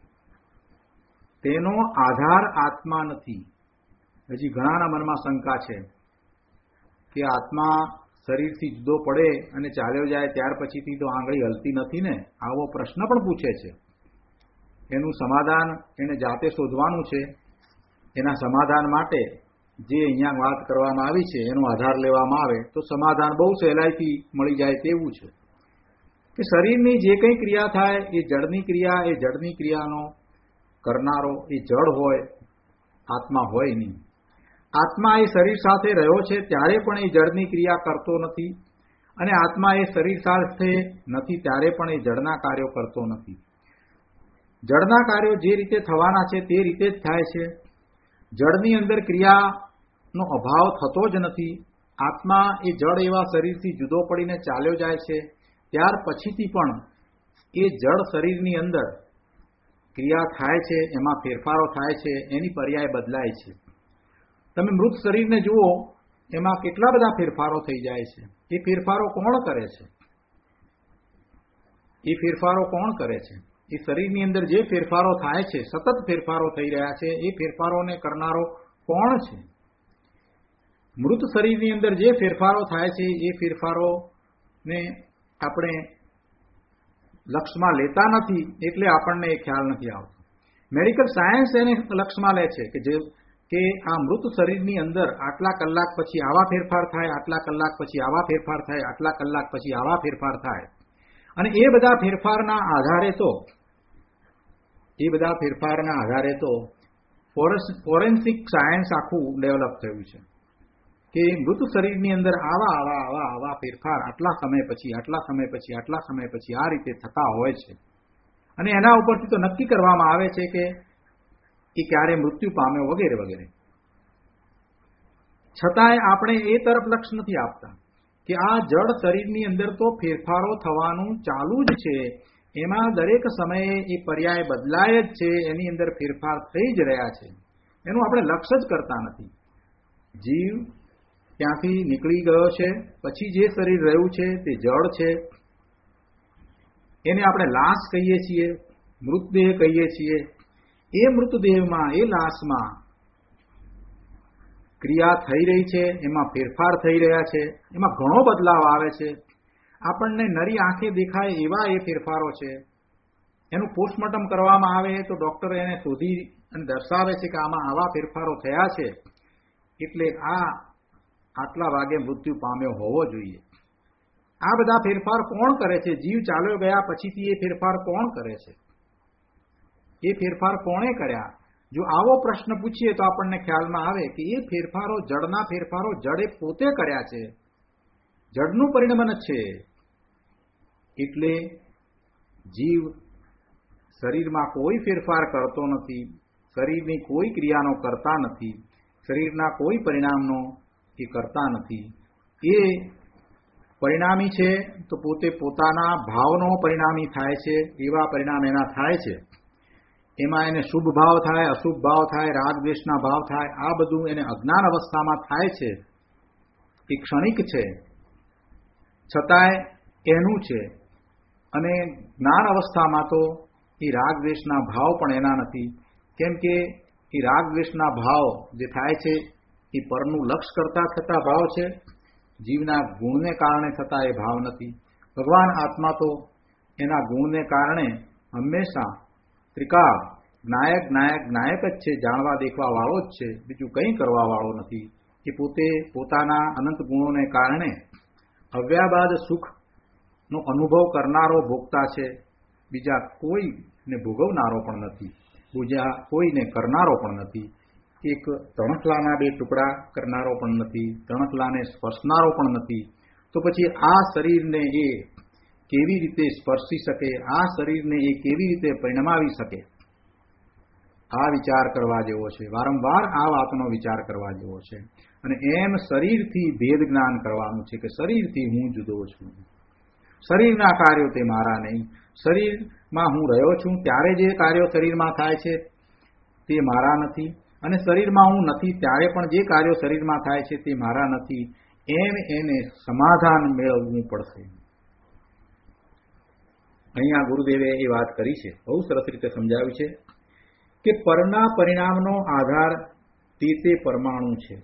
તેનો આધાર આત્મા નથી. હજી ઘણાના મનમાં શંકા છે કે આત્મા શરીરથી જુદો પડે અને ચાલ્યો જાય ત્યાર પછીથી તો આંગળી હલતી નથી ને, આવો પ્રશ્ન પણ પૂછે છે. એનું સમાધાન એને જાતે શોધવાનું છે. એના સમાધાન માટે જે અહીંયા વાત કરવામાં આવી છે એનો આધાર લેવામાં આવે તો સમાધાન બહુ સહેલાઈથી મળી જાય તેવું છે કે શરીરની જે કંઈ ક્રિયા થાય એ જડની ક્રિયા, એ જડની ક્રિયાનો કરનારો એ જડ હોય, આત્મા હોય નહીં. આત્મા એ શરીર સાથે રહ્યો છે ત્યારે પણ એ જડની ક્રિયા કરતો નથી અને આત્મા એ શરીર સાથે નથી ત્યારે પણ એ જડના કાર્યો કરતો નથી. જડના કાર્યો જે રીતે થવાના છે તે રીતે જ થાય છે. જડની અંદર ક્રિયાનો અભાવ થતો જ નથી. આત્મા એ જડ એવા શરીરથી જુદો પડીને ચાલ્યો જાય છે ત્યાર પછીથી પણ એ જડ શરીરની અંદર ક્રિયા થાય છે, એમાં ફેરફારો થાય છે, એની પર્યાય બદલાય છે. તમે મૃત શરીરને જુઓ, એમાં કેટલા બધા ફેરફારો થઈ જાય છે. એ ફેરફારો કોણ કરે છે? એ ફેરફારો કોણ કરે છે? એ શરીરની અંદર જે ફેરફારો થાય છે, સતત ફેરફારો થઈ રહ્યા છે, એ ફેરફારોને કરનારો કોણ છે? મૃત શરીરની અંદર જે ફેરફારો થાય છે એ ફેરફારોને આપણે લક્ષમાં લેતા નથી એટલે આપણને એ ખ્યાલ નથી આવતો. મેડિકલ સાયન્સ એને લક્ષમાં લે છે કે જે કે આ મૃત શરીરની અંદર આટલા કલાક પછી આવા ફેરફાર થાય, આટલા કલાક પછી આવા ફેરફાર થાય, આટલા કલાક પછી આવા ફેરફાર થાય. અને એ બધા ફેરફારના આધારે તો એ બધા ફેરફારના આધારે તો ફોરેન્સિક સાયન્સ આખું ડેવલપ થયું છે કે મૃત શરીરની અંદર આવા આવા આવા આવા ફેરફાર આટલા સમય પછી આટલા સમય પછી આટલા સમય પછી આ રીતે થતા હોય છે. અને એના ઉપરથી તો નક્કી કરવામાં આવે છે કે એ ક્યારે મૃત્યુ પામ્યો વગેરે વગેરે. છતાંય આપણે એ તરફ લક્ષ નથી આપતા કે આ જડ શરીરની અંદર તો ફેરફારો થવાનું ચાલુ જ છે. એમાં દરેક સમયે એ પર્યાય બદલાય જ છે, એની અંદર ફેરફાર થઈ જ રહ્યા છે. એનું આપણે લક્ષ્ય જ કરતા નથી. જીવ ત્યાંથી નીકળી ગયો છે પછી જે શરીર રહ્યું છે તે જડ છે. એને આપણે લાશ કહીએ છીએ, મૃતદેહ કહીએ છીએ. એ મૃતદેહમાં, એ લાશમાં ક્રિયા થઈ રહી છે, એમાં ફેરફાર થઈ રહ્યા છે, એમાં ઘણો બદલાવ આવે છે. આપણને નરી આંખે દેખાય એવા એ ફેરફારો છે. એનું પોસ્ટમોર્ટમ કરવામાં આવે તો ડોક્ટર એને શોધી અને દર્શાવે છે કે આમાં આવા ફેરફારો થયા છે એટલે આ આટલા વાગે મૃત્યુ પામ્યો હોવો જોઈએ. આ બધા ફેરફાર કોણ કરે છે? જીવ ચાલ્યો ગયા પછીથી એ ફેરફાર કોણ કરે છે? એ ફેરફાર કોણે કર્યા? જો આવો પ્રશ્ન પૂછીએ તો આપણને ખ્યાલમાં આવે કે એ ફેરફારો જડના ફેરફારો જડે પોતે કર્યા છે, જડનું પરિણમન છે. એટલે જીવ શરીરમાં કોઈ ફેરફાર કરતો નથી, શરીરની કોઈ ક્રિયાનો કરતા નથી, શરીરના કોઈ પરિણામનો એ કરતા નથી. એ પરિણામી છે તો પોતે પોતાના ભાવનો પરિણામી થાય છે, એવા પરિણામ એના થાય છે. એમાં એને શુભ ભાવ થાય, અશુભ ભાવ થાય, રાગ દ્વેષના ભાવ થાય, આ બધું એને અજ્ઞાન અવસ્થામાં થાય છે. એ ક્ષણિક છે, છતાંય એનું છે. અને જ્ઞાન અવસ્થામાં તો એ રાગ દ્વેષના ભાવ પણ એના નથી, કેમ કે એ રાગ દ્વેષના ભાવ જે થાય છે એ પરનું લક્ષ્ય કરતા થતા ભાવ છે, જીવના ગુણને કારણે થતા એ ભાવ નથી. ભગવાન આત્મા તો એના ગુણને કારણે હંમેશા ત્રિકાળ જ્ઞાયક જ્ઞાયક જ્ઞાયક જ છે, જાણવા દેખવા વાળો જ છે, બીજું કંઈ કરવા વાળો નથી. એ પોતે પોતાના અનંત ગુણોને કારણે અવ્યાબાદ સુખનો અનુભવ કરનારો ભોગતા છે, બીજા કોઈને ભોગવનારો પણ નથી, બીજા કોઈને કરનારો પણ નથી. એક તણખલાના બે ટુકડા કરનારો પણ નથી, તણખલાને સ્પર્શનારો પણ નથી. તો પછી આ શરીરને એ કેવી રીતે સ્પર્શી શકે, આ શરીરને એ કેવી રીતે પરિણમાવી શકે? આ વિચાર કરવા જેવો છે, વારંવાર આ વાતનો વિચાર કરવા જેવો છે. અને એમ શરીરથી ભેદ જ્ઞાન કરવાનું છે કે શરીરથી હું જુદો છું, શરીરના કાર્યો તે મારા નહીં. શરીરમાં હું રહ્યો છું ત્યારે જે કાર્યો શરીરમાં થાય છે તે મારા નથી, અને શરીરમાં હું નથી ત્યારે પણ જે કાર્યો શરીરમાં થાય છે તે મારા નથી. એમ એને સમાધાન મેળવવું પડશે. અહીંયા ગુરુદેવે એ વાત કરી છે, બહુ સરસ રીતે સમજાવ્યું છે કે પરના પરિણામનો આધાર તે તે પરમાણુ છે.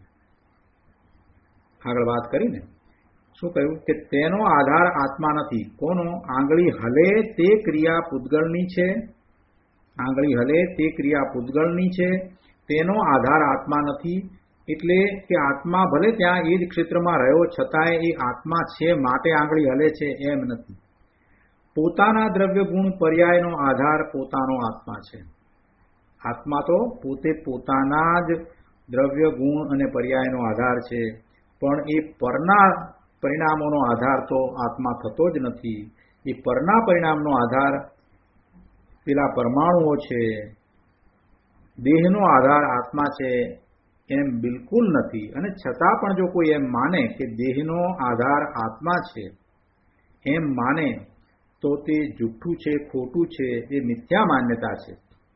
આગળ વાત કરીને શું કહ્યું કે તેનો આધાર આત્મા નથી. કોનો? આંગળી હલે તે ક્રિયા પૂતગળની છે, આંગળી હલે તે ક્રિયા પૂતગળની છે, તેનો આધાર આત્મા નથી. એટલે કે આત્મા ભલે ત્યાં એ જ ક્ષેત્રમાં રહ્યો છતાંય એ આત્મા છે માટે આંગળી હલે છે એમ નથી. પોતાના દ્રવ્ય ગુણ પર્યાયનો આધાર પોતાનો આત્મા છે. આત્મા તો પોતે પોતાના જ દ્રવ્ય ગુણ અને પર્યાયનો આધાર છે, પણ એ પરના પરિણામોનો આધાર તો આત્મા થતો જ નથી. એ પરના પરિણામનો આધાર પેલા પરમાણુઓ છે, દેહનો આધાર આત્મા છે એમ બિલકુલ નથી. અને છતાં પણ જો કોઈ એમ માને કે દેહનો આધાર આત્મા છે એમ માને તો તે જુઠ્ઠું છે, ખોટું છે, એ મિથ્યા માન્યતા છે.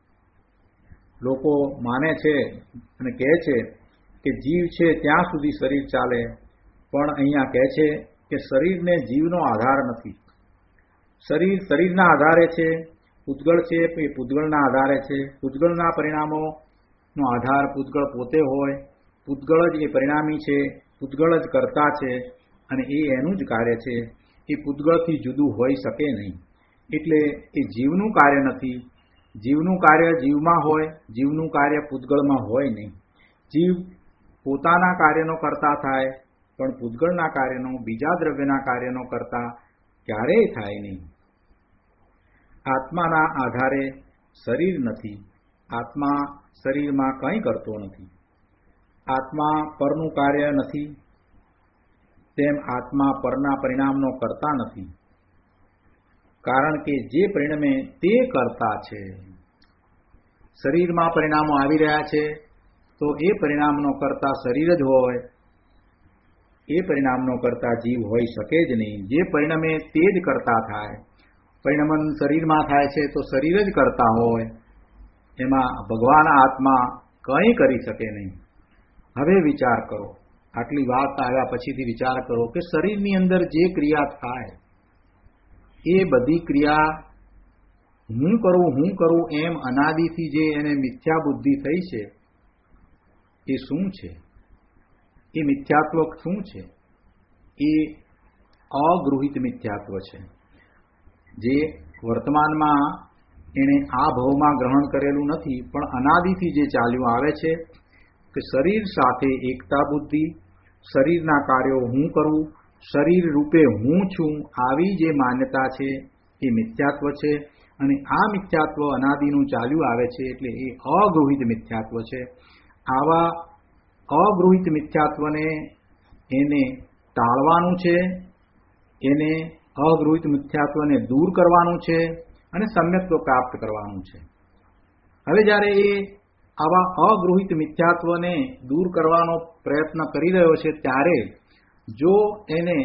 લોકો માને છે અને કહે છે કે જીવ છે ત્યાં સુધી શરીર ચાલે, પણ અહીંયા કહે છે કે શરીરને જીવનો આધાર નથી. શરીર શરીરના આધારે છે, પૂતગળ છે એ પૂતગળના આધારે છે, પૂતગળના પરિણામોનો આધાર પૂતગળ પોતે હોય, પૂતગળ જ એ પરિણામી છે, પૂતગળ જ કરતા છે અને એ એનું જ કાર્ય છે. એ પૂતગળથી જુદું હોઈ શકે નહીં. એટલે એ જીવનું કાર્ય નથી. જીવનું કાર્ય જીવમાં હોય, જીવનું કાર્ય પૂતગળમાં હોય નહીં. જીવ પોતાના કાર્યનો કરતા થાય, પણ પૂતગળના કાર્યનો, બીજા દ્રવ્યના કાર્યનો કરતા ક્યારેય થાય નહીં. આત્માના આધારે શરીર નથી. આત્મા શરીરમાં કંઈ કરતો નથી. આત્મા પરનું કાર્ય નથી, તેમ આત્મા પરના પરિણામનો કરતા નથી. કારણ કે જે પરિણમે તે કરતા છે. શરીરમાં પરિણામો આવી રહ્યા છે તો એ પરિણામનો કરતા શરીર જ હોય, એ પરિણામનો કરતા જીવ હોઈ શકે જ નહીં. જે પરિણમે તે જ કરતા થાય. પરિણમન શરીરમાં થાય છે તો શરીર જ કરતા હોય, એમાં ભગવાન આત્મા કંઈ કરી શકે નહીં. હવે વિચાર કરો, આટલી વાત આવ્યા પછીથી વિચાર કરો કે શરીરની અંદર જે ક્રિયા થાય એ બધી ક્રિયા હું કરું હું કરું એમ અનાદિથી જે એને મિથ્યા બુદ્ધિ થઈ છે એ શું છે? એ મિથ્યાત્વ શું છે? એ અગૃહિત મિથ્યાત્વ છે, જે વર્તમાનમાં એણે આ ભાવમાં ગ્રહણ કરેલું નથી, પણ અનાદિથી જે ચાલ્યું આવે છે કે શરીર સાથે એકતા બુદ્ધિ, શરીરના કાર્યો હું કરું, શરીર રૂપે હું છું, આવી જે માન્યતા છે એ મિથ્યાત્વ છે. અને આ મિથ્યાત્વ અનાદિનું ચાલ્યું આવે છે, એટલે એ અગૃહિત મિથ્યાત્વ છે. આવા અગૃહિત મિથ્યાત્વને એને ટાળવાનું છે, એને અગૃહિત મિથ્યાત્વને દૂર કરવાનું છે અને સમ્યક્ત્વ પ્રાપ્ત કરવાનું છે. હવે જ્યારે એ આવા અગૃહિત મિથ્યાત્વને દૂર કરવાનો પ્રયત્ન કરી રહ્યો છે, ત્યારે જો એને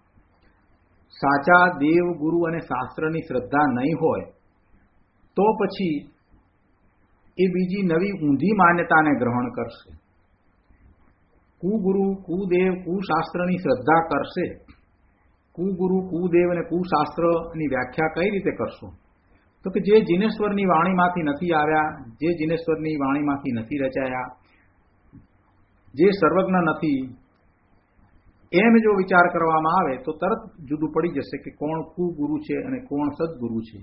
સાચા દેવ, ગુરુ અને શાસ્ત્રની શ્રદ્ધા નહીં હોય તો પછી એ બીજી નવી ઊંધી માન્યતાને ગ્રહણ કરશે. કુગુરુ, કુદેવ, કુશાસ્ત્રની શ્રદ્ધા કરશે. કુગુરુ, કુદેવ અને કુશાસ્ત્રની વ્યાખ્યા કઈ રીતે કરશો? તો કે જે જીનેશ્વરની વાણીમાંથી નથી આવ્યા, જે જીનેશ્વરની વાણીમાંથી નથી રચાયા, જે સર્વજ્ઞ નથી, એમ જો વિચાર કરવામાં આવે તો તરત જુદું પડી જશે કે કોણ કુગુરુ છે અને કોણ સદગુરુ છે,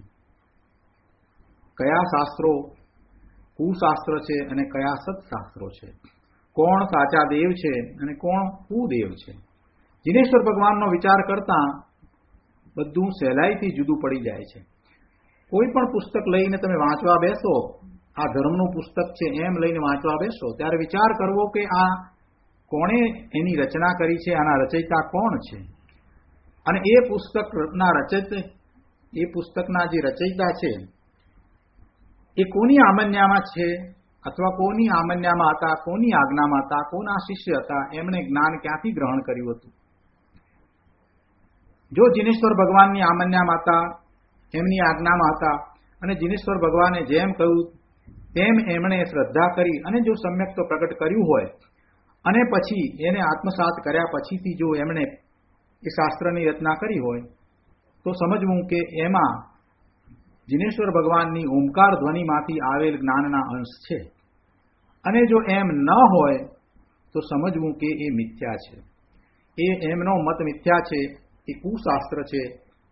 કયા શાસ્ત્રો કુશાસ્ત્ર છે અને કયા સત્શાસ્ત્રો છે, કોણ સાચા દેવ છે અને કોણ કુદેવ છે. જીનેશ્વર ભગવાનનો વિચાર કરતા બધું સહેલાઈથી જુદું પડી જાય છે. કોઈ પણ પુસ્તક લઈને તમે વાંચવા બેસો, આ ધર્મનું પુસ્તક છે એમ લઈને વાંચવા બેસો, ત્યારે વિચાર કરવો કે આ કોણે એની રચના કરી છે, આના રચયિતા કોણ છે, અને એ પુસ્તકના રચિત એ પુસ્તકના જે રચયિતા છે એ કોની આમન્યામાં છે, અથવા કોની આમન્યામાં હતા, કોની આજ્ઞામાં હતા, કોના શિષ્ય હતા, એમણે જ્ઞાન ક્યાંથી ગ્રહણ કર્યું હતું. જો જીનેશ્વર ભગવાનની આમન્યામાં હતા, એમની આજ્ઞામાં હતા, અને જીનેશ્વર ભગવાને જેમ કહ્યું તેમ એમણે શ્રદ્ધા કરી અને જો સમ્યક્ત્વ પ્રગટ કર્યું હોય, અને પછી એને આત્મસાત કર્યા પછીથી જો એમણે એ શાસ્ત્રની રચના કરી હોય, તો સમજવું કે એમાં જીનેશ્વર ભગવાનની ઓમકાર ધ્વનિમાંથી આવેલ જ્ઞાનના અંશ છે. અને જો એમ ન હોય તો સમજવું કે એ મિથ્યા છે, એ એમનો મત મિથ્યા છે, એ કુશાસ્ત્ર છે.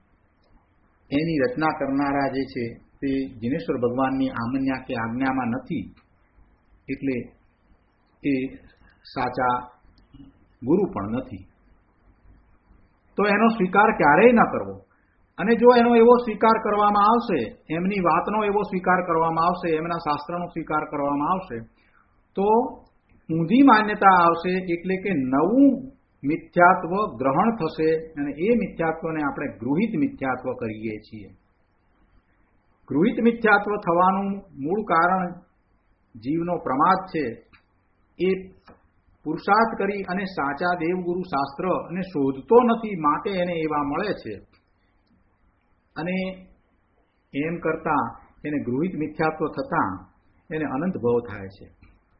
એની રચના કરનારા જે છે તે જીનેશ્વર ભગવાનની આમન્યા કે આજ્ઞામાં નથી, એટલે એ સાચા ગુરુ પણ નથી. તો એનો સ્વીકાર ક્યારેય ન કરવો. અને જો એનો એવો સ્વીકાર કરવામાં આવશે, એમની વાતનો એવો સ્વીકાર કરવામાં આવશે, એમના શાસ્ત્રનો સ્વીકાર કરવામાં આવશે, તો ઊંધી માન્યતા આવશે, એટલે કે નવું મિથ્યાત્વ ગ્રહણ થશે, અને એ મિથ્યાત્વને આપણે ગૃહિત મિથ્યાત્વ કહીએ છીએ. ગૃહિત મિથ્યાત્વ થવાનું મૂળ કારણ જીવનો પ્રમાદ છે. એ પુરુષાર્થ કરી અને સાચા દેવગુરુ શાસ્ત્ર અને શોધતો નથી, માટે એને એવા મળે છે, અને એમ કરતા એને ગૃહિત મિથ્યાત્વ થતા એને અનંત ભવ થાય છે.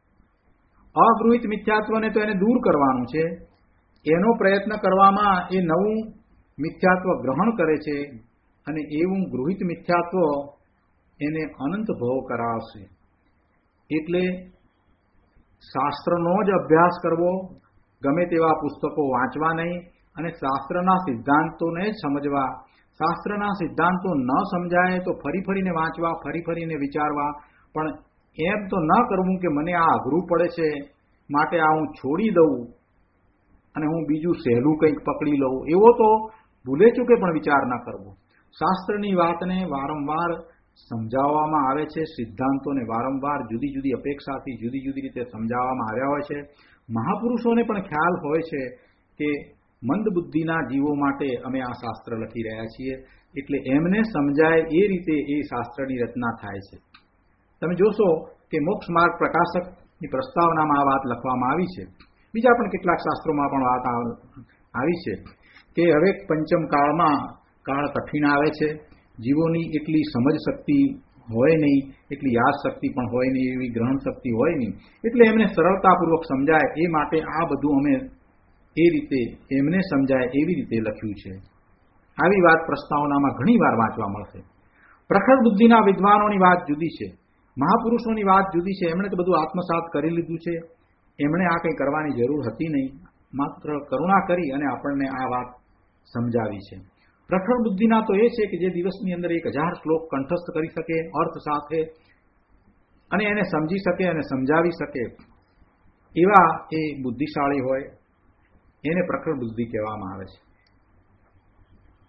અગૃહિત મિથ્યાત્વને તો એને દૂર કરવાનું છે. એનો પ્રયત્ન કરવામાં એ નવું મિથ્યાત્વ ગ્રહણ કરે છે, અને એવું ગૃહિત મિથ્યાત્વ એને અનંત ભવ કરાવશે. એટલે શાસ્ત્રનો જ અભ્યાસ કરવો, ગમે તેવા પુસ્તકો વાંચવા નહીં, અને શાસ્ત્રના સિદ્ધાંતોને જ સમજવા. શાસ્ત્રના સિદ્ધાંતો ન સમજાય તો ફરી ફરીને વાંચવા, ફરી ફરીને વિચારવા, પણ એમ તો ન કરવું કે મને આ અઘરું પડે છે માટે આ હું છોડી દઉં અને હું બીજું સહેલું કંઈક પકડી લઉં, એવો તો ભૂલે ચૂકે પણ વિચાર ન કરવો. શાસ્ત્રની વાતને વારંવાર સમજાવવામાં આવે છે, સિદ્ધાંતોને વારંવાર જુદી જુદી અપેક્ષાથી જુદી જુદી રીતે સમજાવવામાં આવ્યા હોય છે. મહાપુરુષોને પણ ખ્યાલ હોય છે કે મંદ બુદ્ધિના જીવો માટે અમે આ શાસ્ત્ર લખી રહ્યા છીએ, એટલે એમને સમજાય એ રીતે એ શાસ્ત્રની રચના થાય છે. તમે જોશો કે મોક્ષ માર્ગ પ્રકાશકની પ્રસ્તાવનામાં આ વાત લખવામાં આવી છે. બીજા પણ કેટલાક શાસ્ત્રોમાં પણ વાત આવી છે કે હવે પંચમ કાળમાં કાળ કઠિન આવે છે, જીવોની એટલી સમજ શક્તિ હોય નહીં, એટલી યાદ શક્તિ પણ હોય નહીં, એવી ગ્રહણ શક્તિ હોય નહીં, એટલે એમને સરળતાપૂર્વક સમજાય એ માટે આ બધું અમે એ રીતે એમને સમજાય એવી રીતે લખ્યું છે. આવી વાત પ્રસ્તાવનામાં ઘણી વાર વાંચવા મળશે. પ્રખર બુદ્ધિના વિદ્વાનોની વાત જુદી છે, મહાપુરુષોની વાત જુદી છે. એમણે તો બધું આત્મસાત કરી લીધું છે, એમણે આ કંઈ કરવાની જરૂર હતી નહીં, માત્ર કરુણા કરી અને આપણને આ વાત સમજાવી છે. પ્રખર બુદ્ધિના તો એ છે કે જે દિવસની અંદર એક હજાર શ્લોક કંઠસ્થ કરી શકે અર્થ સાથે, અને એને સમજી શકે અને સમજાવી શકે, એવા એ બુદ્ધિશાળી હોય, એને પ્રખર બુદ્ધિ કહેવામાં આવે છે.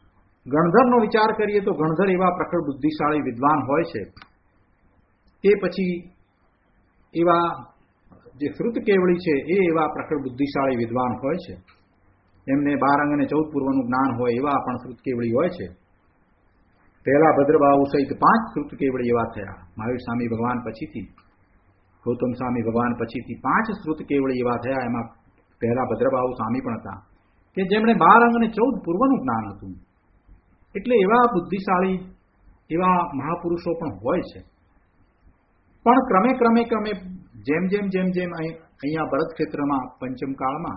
ગણધરનો વિચાર કરીએ તો ગણધર એવા પ્રખર બુદ્ધિશાળી વિદ્વાન હોય છે, તે પછી એવા જે શ્રુત કેવળી છે એ એવા પ્રખર બુદ્ધિશાળી વિદ્વાન હોય છે, એમને બાર અંગ અને ચૌદ પૂર્વનું જ્ઞાન હોય એવા પણ શ્રુત કેવળી હોય છે. પહેલા ભદ્રબાહુ સહિત પાંચ શ્રુત કેવળી એવા થયા. મહાવીર સ્વામી ભગવાન પછીથી, ગૌતમ સ્વામી ભગવાન પછીથી પાંચ શ્રુત કેવળી એવા થયા. એમાં પહેલા ભદ્રબાહુ સ્વામી પણ હતા કે જેમણે બાર અંગ અને ચૌદ પૂર્વનું જ્ઞાન હતું. એટલે એવા બુદ્ધિશાળી એવા મહાપુરુષો પણ હોય છે. પણ ક્રમે ક્રમે ક્રમે જેમ જેમ જેમ જેમ અહીંયા ભરત ક્ષેત્રમાં પંચમ કાળમાં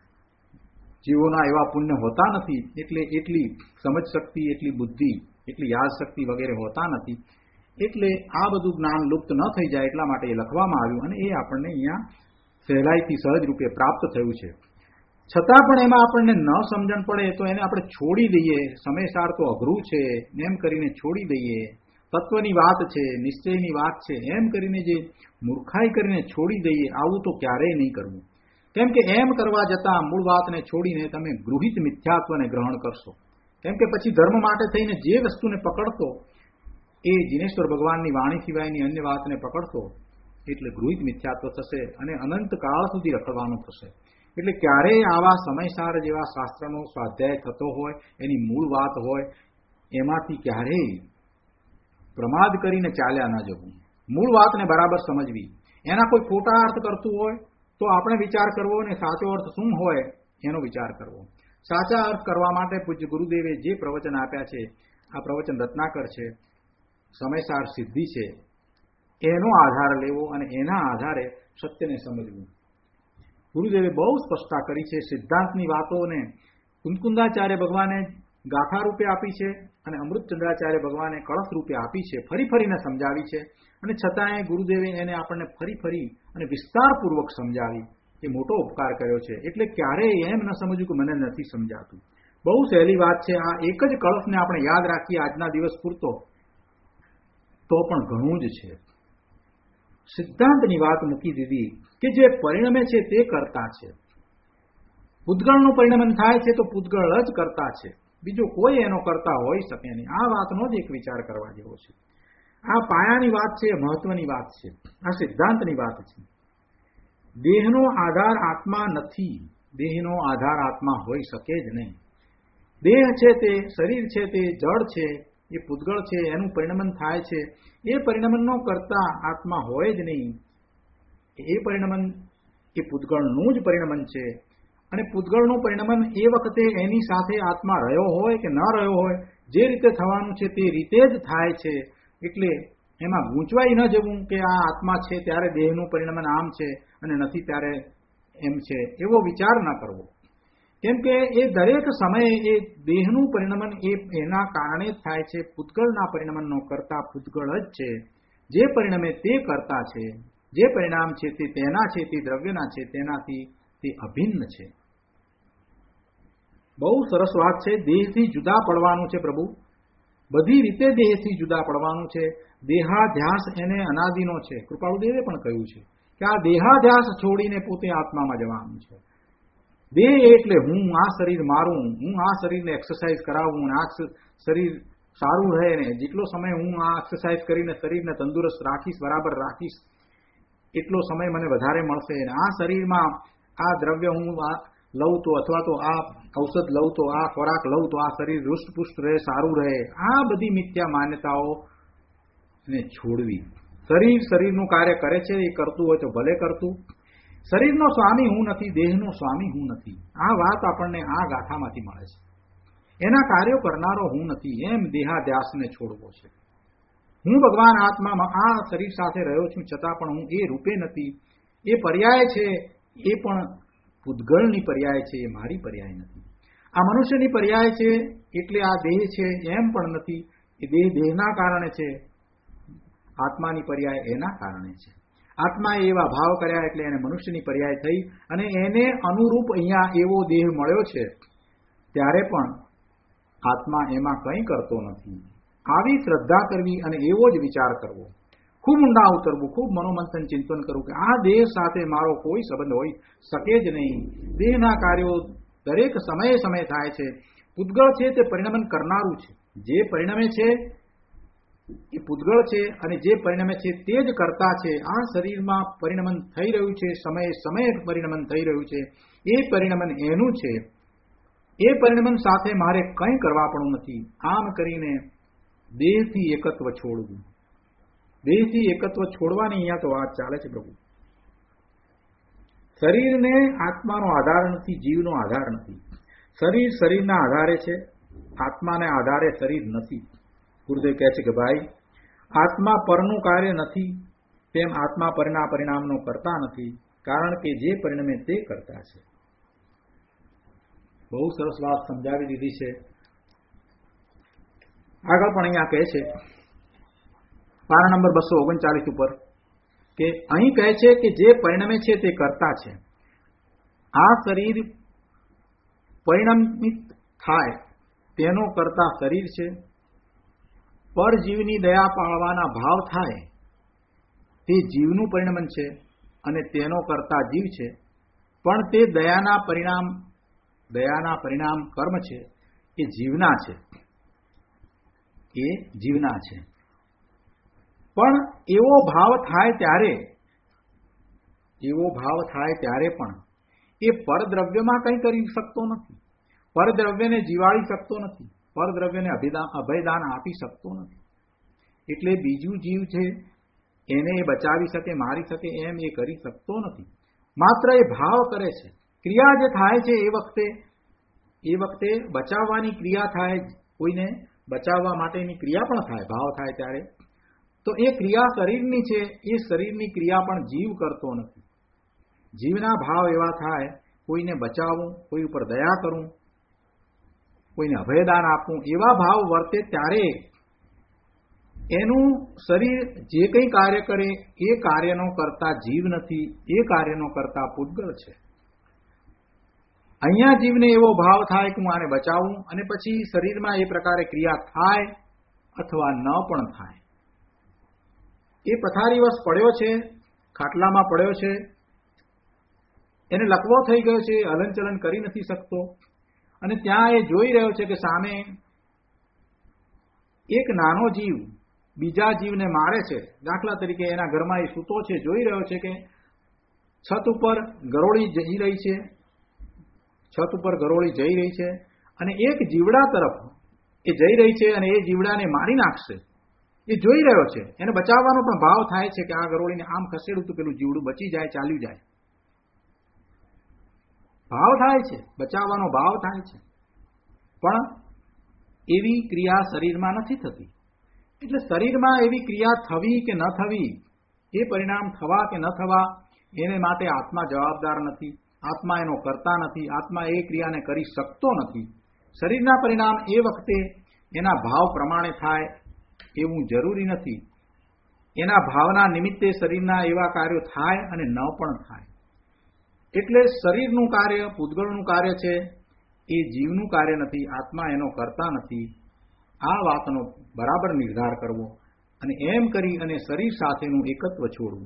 જીવોના એવા પુણ્ય હોતા નથી, એટલે એટલી સમજ શક્તિ, એટલી બુદ્ધિ, એટલી યાદ શક્તિ વગેરે હોતા નથી. એટલે આ બધું જ્ઞાન લુપ્ત ન થઈ જાય એટલા માટે એ લખવામાં આવ્યું અને એ આપણને અહીંયા સહેલાઈથી સહજ રૂપે પ્રાપ્ત થયું છે. છતાં પણ એમાં આપણને ન સમજણ પડે તો એને આપણે છોડી દઈએ. સમયસાર તો અઘરું છે એમ કરીને છોડી દઈએ. તત્વની વાત છે, નિશ્ચયની વાત છે એમ કરીને જે મૂર્ખાઈ કરીને છોડી દઈએ, આવું તો ક્યારેય નહીં કરવું. કેમ કે એમ કરવા જતાં મૂળ વાતને છોડીને તમે ગૃહિત મિથ્યાત્વને ગ્રહણ કરશો. કેમ કે પછી ધર્મ માટે થઈને જે વસ્તુને પકડશો એ જિનેશ્વર ભગવાનની વાણી સિવાયની અન્ય વાતને પકડશો એટલે ગૃહિત મિથ્યાત્વ થશે અને અનંત કાળ સુધી રખડવાનું થશે. એટલે ક્યારેય આવા સમયસાર જેવા શાસ્ત્રનો સ્વાધ્યાય થતો હોય, એની મૂળ વાત હોય, એમાંથી ક્યારેય પ્રમાદ કરીને ચાલ્યા ન જવું. મૂળ વાતને બરાબર સમજવી. એના કોઈ ખોટા અર્થ કરતું હોય તો આપણે વિચાર કરવો અને સાચો અર્થ શું હોય એનો વિચાર કરવો. સાચા અર્થ કરવા માટે પૂજ્ય ગુરુદેવે જે પ્રવચન આપ્યા છે, આ પ્રવચન રત્નાકર છે, સમયસાર સિદ્ધિ છે, એનો આધાર લેવો અને એના આધારે સત્યને સમજવું. ગુરુદેવે બહુ સ્પષ્ટતા કરી છે. સિદ્ધાંતની વાતોને કુંદકુંદાચાર્ય ભગવાને ગાથા રૂપે આપી છે અને અમૃતચંદ્રાચાર્ય ભગવાને કળશ રૂપે આપી છે, ફરી ફરીને સમજાવી છે. અને છતાંય ગુરુદેવે એને આપણને ફરી ફરી અને વિસ્તારપૂર્વક સમજાવી એ મોટો ઉપકાર કર્યો છે. એટલે ક્યારેય એમ ન સમજવું કે મને નથી સમજાતું. બહુ સહેલી વાત છે. આ એક જ કળશને આપણે યાદ રાખીએ આજના દિવસ પૂરતો તો પણ ઘણું જ છે. સિદ્ધાંતની વાત મૂકી દીધી કે જે પરિણમે છે તે કરતા છે. પૂતગળનું પરિણમન થાય છે તો પૂતગળ જ કરતા છે, બીજો કોઈ એનો કરતા હોઈ શકે નહીં. આ વાતનો જ એક વિચાર કરવા જેવો છે. આ પાયાની વાત છે, મહત્વની વાત છે, આ સિદ્ધાંતની વાત છે. દેહનો આધાર આત્મા નથી. દેહનો આધાર આત્મા હોઈ શકે જ નહીં. દેહ છે તે, શરીર છે તે જળ છે, એ પૂતગળ છે, એનું પરિણમન થાય છે. એ પરિણમનનો કરતા આત્મા હોય જ નહીં. એ પરિણમન એ પૂતગળનું જ પરિણમન છે. અને પૂતગળનું પરિણમન એ વખતે એની સાથે આત્મા રહ્યો હોય કે ન રહ્યો હોય, જે રીતે થવાનું છે તે રીતે જ થાય છે. એટલે એમાં ગૂંચવાઈ ન જવું કે આ આત્મા છે ત્યારે દેહનું પરિણમન આમ છે અને નથી ત્યારે એમ છે, એવો વિચાર ન કરવો. કેમ કે એ દરેક સમયે એ દેહનું પરિણમન એ એના કારણે જ થાય છે. પૂતગળના પરિણમનનો કરતા પૂતગળ જ છે. જે પરિણમે તે કરતા છે, જે પરિણામ છે તે તેના છે, તે દ્રવ્યના છે, તેનાથી તે અભિન્ન છે. બહુ સરસ વાત છે. દેહથી જુદા પડવાનું છે પ્રભુ, બધી રીતે દેહથી જુદા પડવાનું છે. દેહાધ્યાસ એને અનાદિનો છે. કૃપાળુદેવે પણ કહ્યું છે કે આ દેહાધ્યાસ છોડીને પોતે આત્મામાં જવાનું છે. દેહ એટલે હું, આ શરીર મારું, હું આ શરીરને એક્સરસાઇઝ કરાવું, આ શરીર સારું રહે ને જેટલો સમય હું આ એક્સરસાઇઝ કરીને શરીરને તંદુરસ્ત રાખીશ, બરાબર રાખીશ, એટલો સમય મને વધારે મળશે. આ શરીરમાં આ દ્રવ્ય હું લઉં તો અથવા તો આ ઔષધ લઉં તો, આ ખોરાક લઉં તો આ શરીર હૃષ્ટપુષ્ટ રહે, સારું રહે. આ બધી મિથ્યા માન્યતાઓને છોડવી. શરીર શરીરનું કાર્ય કરે છે, એ કરતું હોય તો ભલે કરતું. શરીરનો સ્વામી હું નથી, દેહનો સ્વામી હું નથી. આ વાત આપણને આ ગાથામાંથી મળે છે. એના કાર્યો કરનારો હું નથી, એમ દેહાધ્યાસને છોડવો છે. હું ભગવાન આત્મામાં આ શરીર સાથે રહ્યો છું, છતાં પણ હું એ રૂપે નથી. એ પર્યાય છે, એ પણ પૂતગળની પર્યાય છે, એ મારી પર્યાય નથી. આ મનુષ્યની પર્યાય છે એટલે આ દેહ છે એમ પણ નથી. એ દેહ દેહના કારણે છે, આત્માની પર્યાય એના કારણે છે. આત્માએ એવા ભાવ કર્યા એટલે એને મનુષ્યની પર્યાય થઈ અને એને અનુરૂપ અહીંયા એવો દેહ મળ્યો છે. ત્યારે પણ આત્મા એમાં કંઈ કરતો નથી. આવી શ્રદ્ધા કરવી અને એવો જ વિચાર કરવો, ખૂબ ઊંડા ઉતરવું, ખૂબ મનોમંથન ચિંતન કરવું કે આ દેહ સાથે મારો કોઈ સંબંધ હોઈ શકે જ નહીં. દેહના કાર્યો દરેક સમયે સમય થાય છે. પૂતગળ છે તે પરિણમન કરનારું છે. જે પરિણમે છે એ પૂતગળ છે અને જે પરિણમે છે તે જ કરતા છે. આ શરીરમાં પરિણમન થઈ રહ્યું છે, સમયે સમયે પરિણમન થઈ રહ્યું છે, એ પરિણમન એનું છે. એ પરિણમન સાથે મારે કંઈ કરવા પણ નથી. આમ કરીને દેહથી એકત્વ છોડવું. દેહથી એકત્વ છોડવાની અહીંયા તો વાત ચાલે છે પ્રભુ. શરીરને આત્માનો આધાર નથી, જીવનો આધાર નથી. શરીર શરીરના આધારે છે, આત્માને આધારે શરીર નથી. ગુરુદેવ કહે છે કે ભાઈ, આત્મા પરનું કાર્ય નથી, તેમ આત્મા પરના પરિણામનો કરતા નથી, કારણ કે જે પરિણમે તે કરતા છે. બહુ સરસ વાત સમજાવી દીધી છે. આગળ પણ અહીંયા કહે છે પારા નંબર બસો ઓગણચાલીસ ઉપર કે અહીં કહે છે કે જે પરિણમે છે તે કરતા છે. આ શરીર પરિણમિત થાય તેનો કરતા શરીર છે. પરજીવની દયા પાળવાના ભાવ થાય તે જીવનું પરિણમન છે અને તેનો કરતા જીવ છે. પણ તે દયાના પરિણામ દયાના પરિણામ કર્મ છે એ જીવના છે એ જીવના છે. પણ એવો ભાવ થાય ત્યારે એવો ભાવ થાય ત્યારે પણ એ પરદ્રવ્યમાં કંઈ કરી શકતો નથી. પરદ્રવ્યને જીવાડી શકતો નથી. પરદ્રવ્યને અભયદાન આપી શકતો નથી. એટલે બીજું જીવ છે એને એ બચાવી શકે, મારી શકે એમ એ કરી શકતો નથી. માત્ર એ ભાવ કરે છે. ક્રિયા જે થાય છે એ વખતે એ વખતે બચાવવાની ક્રિયા થાય, કોઈને બચાવવા માટેની ક્રિયા પણ થાય. ભાવ થાય ત્યારે તો એ ક્રિયા શરીરની છે. એ શરીરની ક્રિયા પણ જીવ કરતો નથી. જીવના ભાવ એવા થાય, કોઈને બચાવવું, કોઈ ઉપર દયા કરવું, કોઈને અભયદાન આપવું, એવા ભાવ વર્તે ત્યારે એનું શરીર જે કંઈ કાર્ય કરે એ કાર્યનો કરતા જીવ નથી, એ કાર્યનો કરતા પૂતગળ છે. અહીંયા જીવને એવો ભાવ થાય કે હું આને બચાવું, અને પછી શરીરમાં એ પ્રકારે ક્રિયા થાય અથવા ન પણ થાય. એ પથારીવશ પડ્યો છે, ખાટલામાં પડ્યો છે, એને લકવો થઈ ગયો છે, હલનચલન કરી નથી શકતો, અને ત્યાં એ જોઈ રહ્યો છે કે સામે એક નાનો જીવ બીજા જીવને મારે છે. દાખલા તરીકે એના ઘરમાં એ સૂતો છે, જોઈ રહ્યો છે કે છત ઉપર ગરોળી જઈ રહી છે, છત ઉપર ગરોળી જઈ રહી છે અને એક જીવડા તરફ એ જઈ રહી છે અને એ જીવડાને મારી નાખશે. એ જોઈ રહ્યો છે, એને બચાવવાનો પણ ભાવ થાય છે કે આ ગરોળીને આમ ખસેડું તો પેલું જીવડું બચી જાય, ચાલ્યું જાય. ભાવ થાય છે, બચાવવાનો ભાવ થાય છે, પણ એવી ક્રિયા શરીરમાં નથી થતી. એટલે શરીરમાં એવી ક્રિયા થવી કે ન થવી, એ પરિણામ થવા કે ન થવા, એને માટે આત્મા જવાબદાર નથી. આત્મા એનો કરતા નથી. આત્મા એ ક્રિયાને કરી શકતો નથી. શરીરના પરિણામ એ વખતે એના ભાવ પ્રમાણે થાય એવું જરૂરી નથી. એના ભાવના નિમિત્તે શરીરના એવા કાર્યો થાય અને ન પણ થાય. એટલે શરીરનું કાર્ય પૂતગળનું કાર્ય છે, એ જીવનું કાર્ય નથી. આત્મા એનો કરતા નથી. આ વાતનો બરાબર નિર્ધાર કરવો અને એમ કરી અને શરીર સાથેનું એકત્વ છોડવું.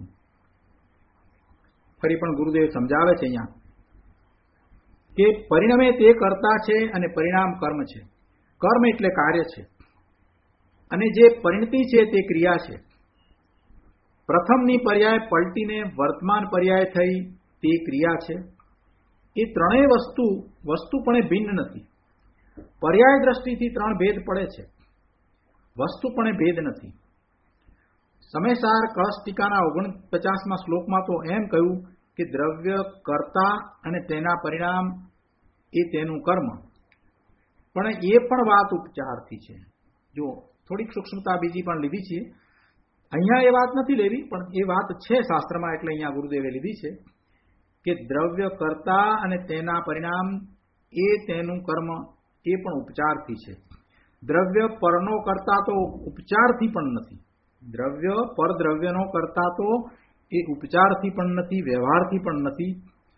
ફરી પણ ગુરુદેવ સમજાવે છે અહીંયા કે પરિણમે તે કરતા છે અને પરિણામ કર્મ છે. કર્મ એટલે કાર્ય છે અને જે પરિણતિ છે તે ક્રિયા છે. પ્રથમની પર્યાય પલટીને વર્તમાન પર્યાય થઈ તે ક્રિયા છે. એ ત્રણેય વસ્તુ વસ્તુપણે ભિન્ન નથી. પર્યાય દ્રષ્ટિથી ત્રણ ભેદ પડે છે, વસ્તુપણે ભેદ નથી. સમયસાર કળશ ટીકાના ઓગણપચાસમાં શ્લોકમાં તો એમ કહ્યું કે દ્રવ્ય કર્તા અને તેના પરિણામ એ તેનું કર્મ. પણ એ પણ વાત ઉપચારથી છે. જો થોડીક સૂક્ષ્મતા બીજી પણ લીધી છે. અહીંયા એ વાત નથી લેવી, પણ એ વાત છે શાસ્ત્રમાં, એટલે અહીંયા ગુરુદેવે લીધી છે કે દ્રવ્ય કર્તા અને તેના પરિણામ એ તેનું કર્મ, એ પણ ઉપચારથી છે. દ્રવ્ય પરનો કરતા તો ઉપચારથી પણ નથી. દ્રવ્ય પરદ્રવ્યનો કરતા તો એ ઉપચારથી પણ નથી, વ્યવહારથી પણ નથી.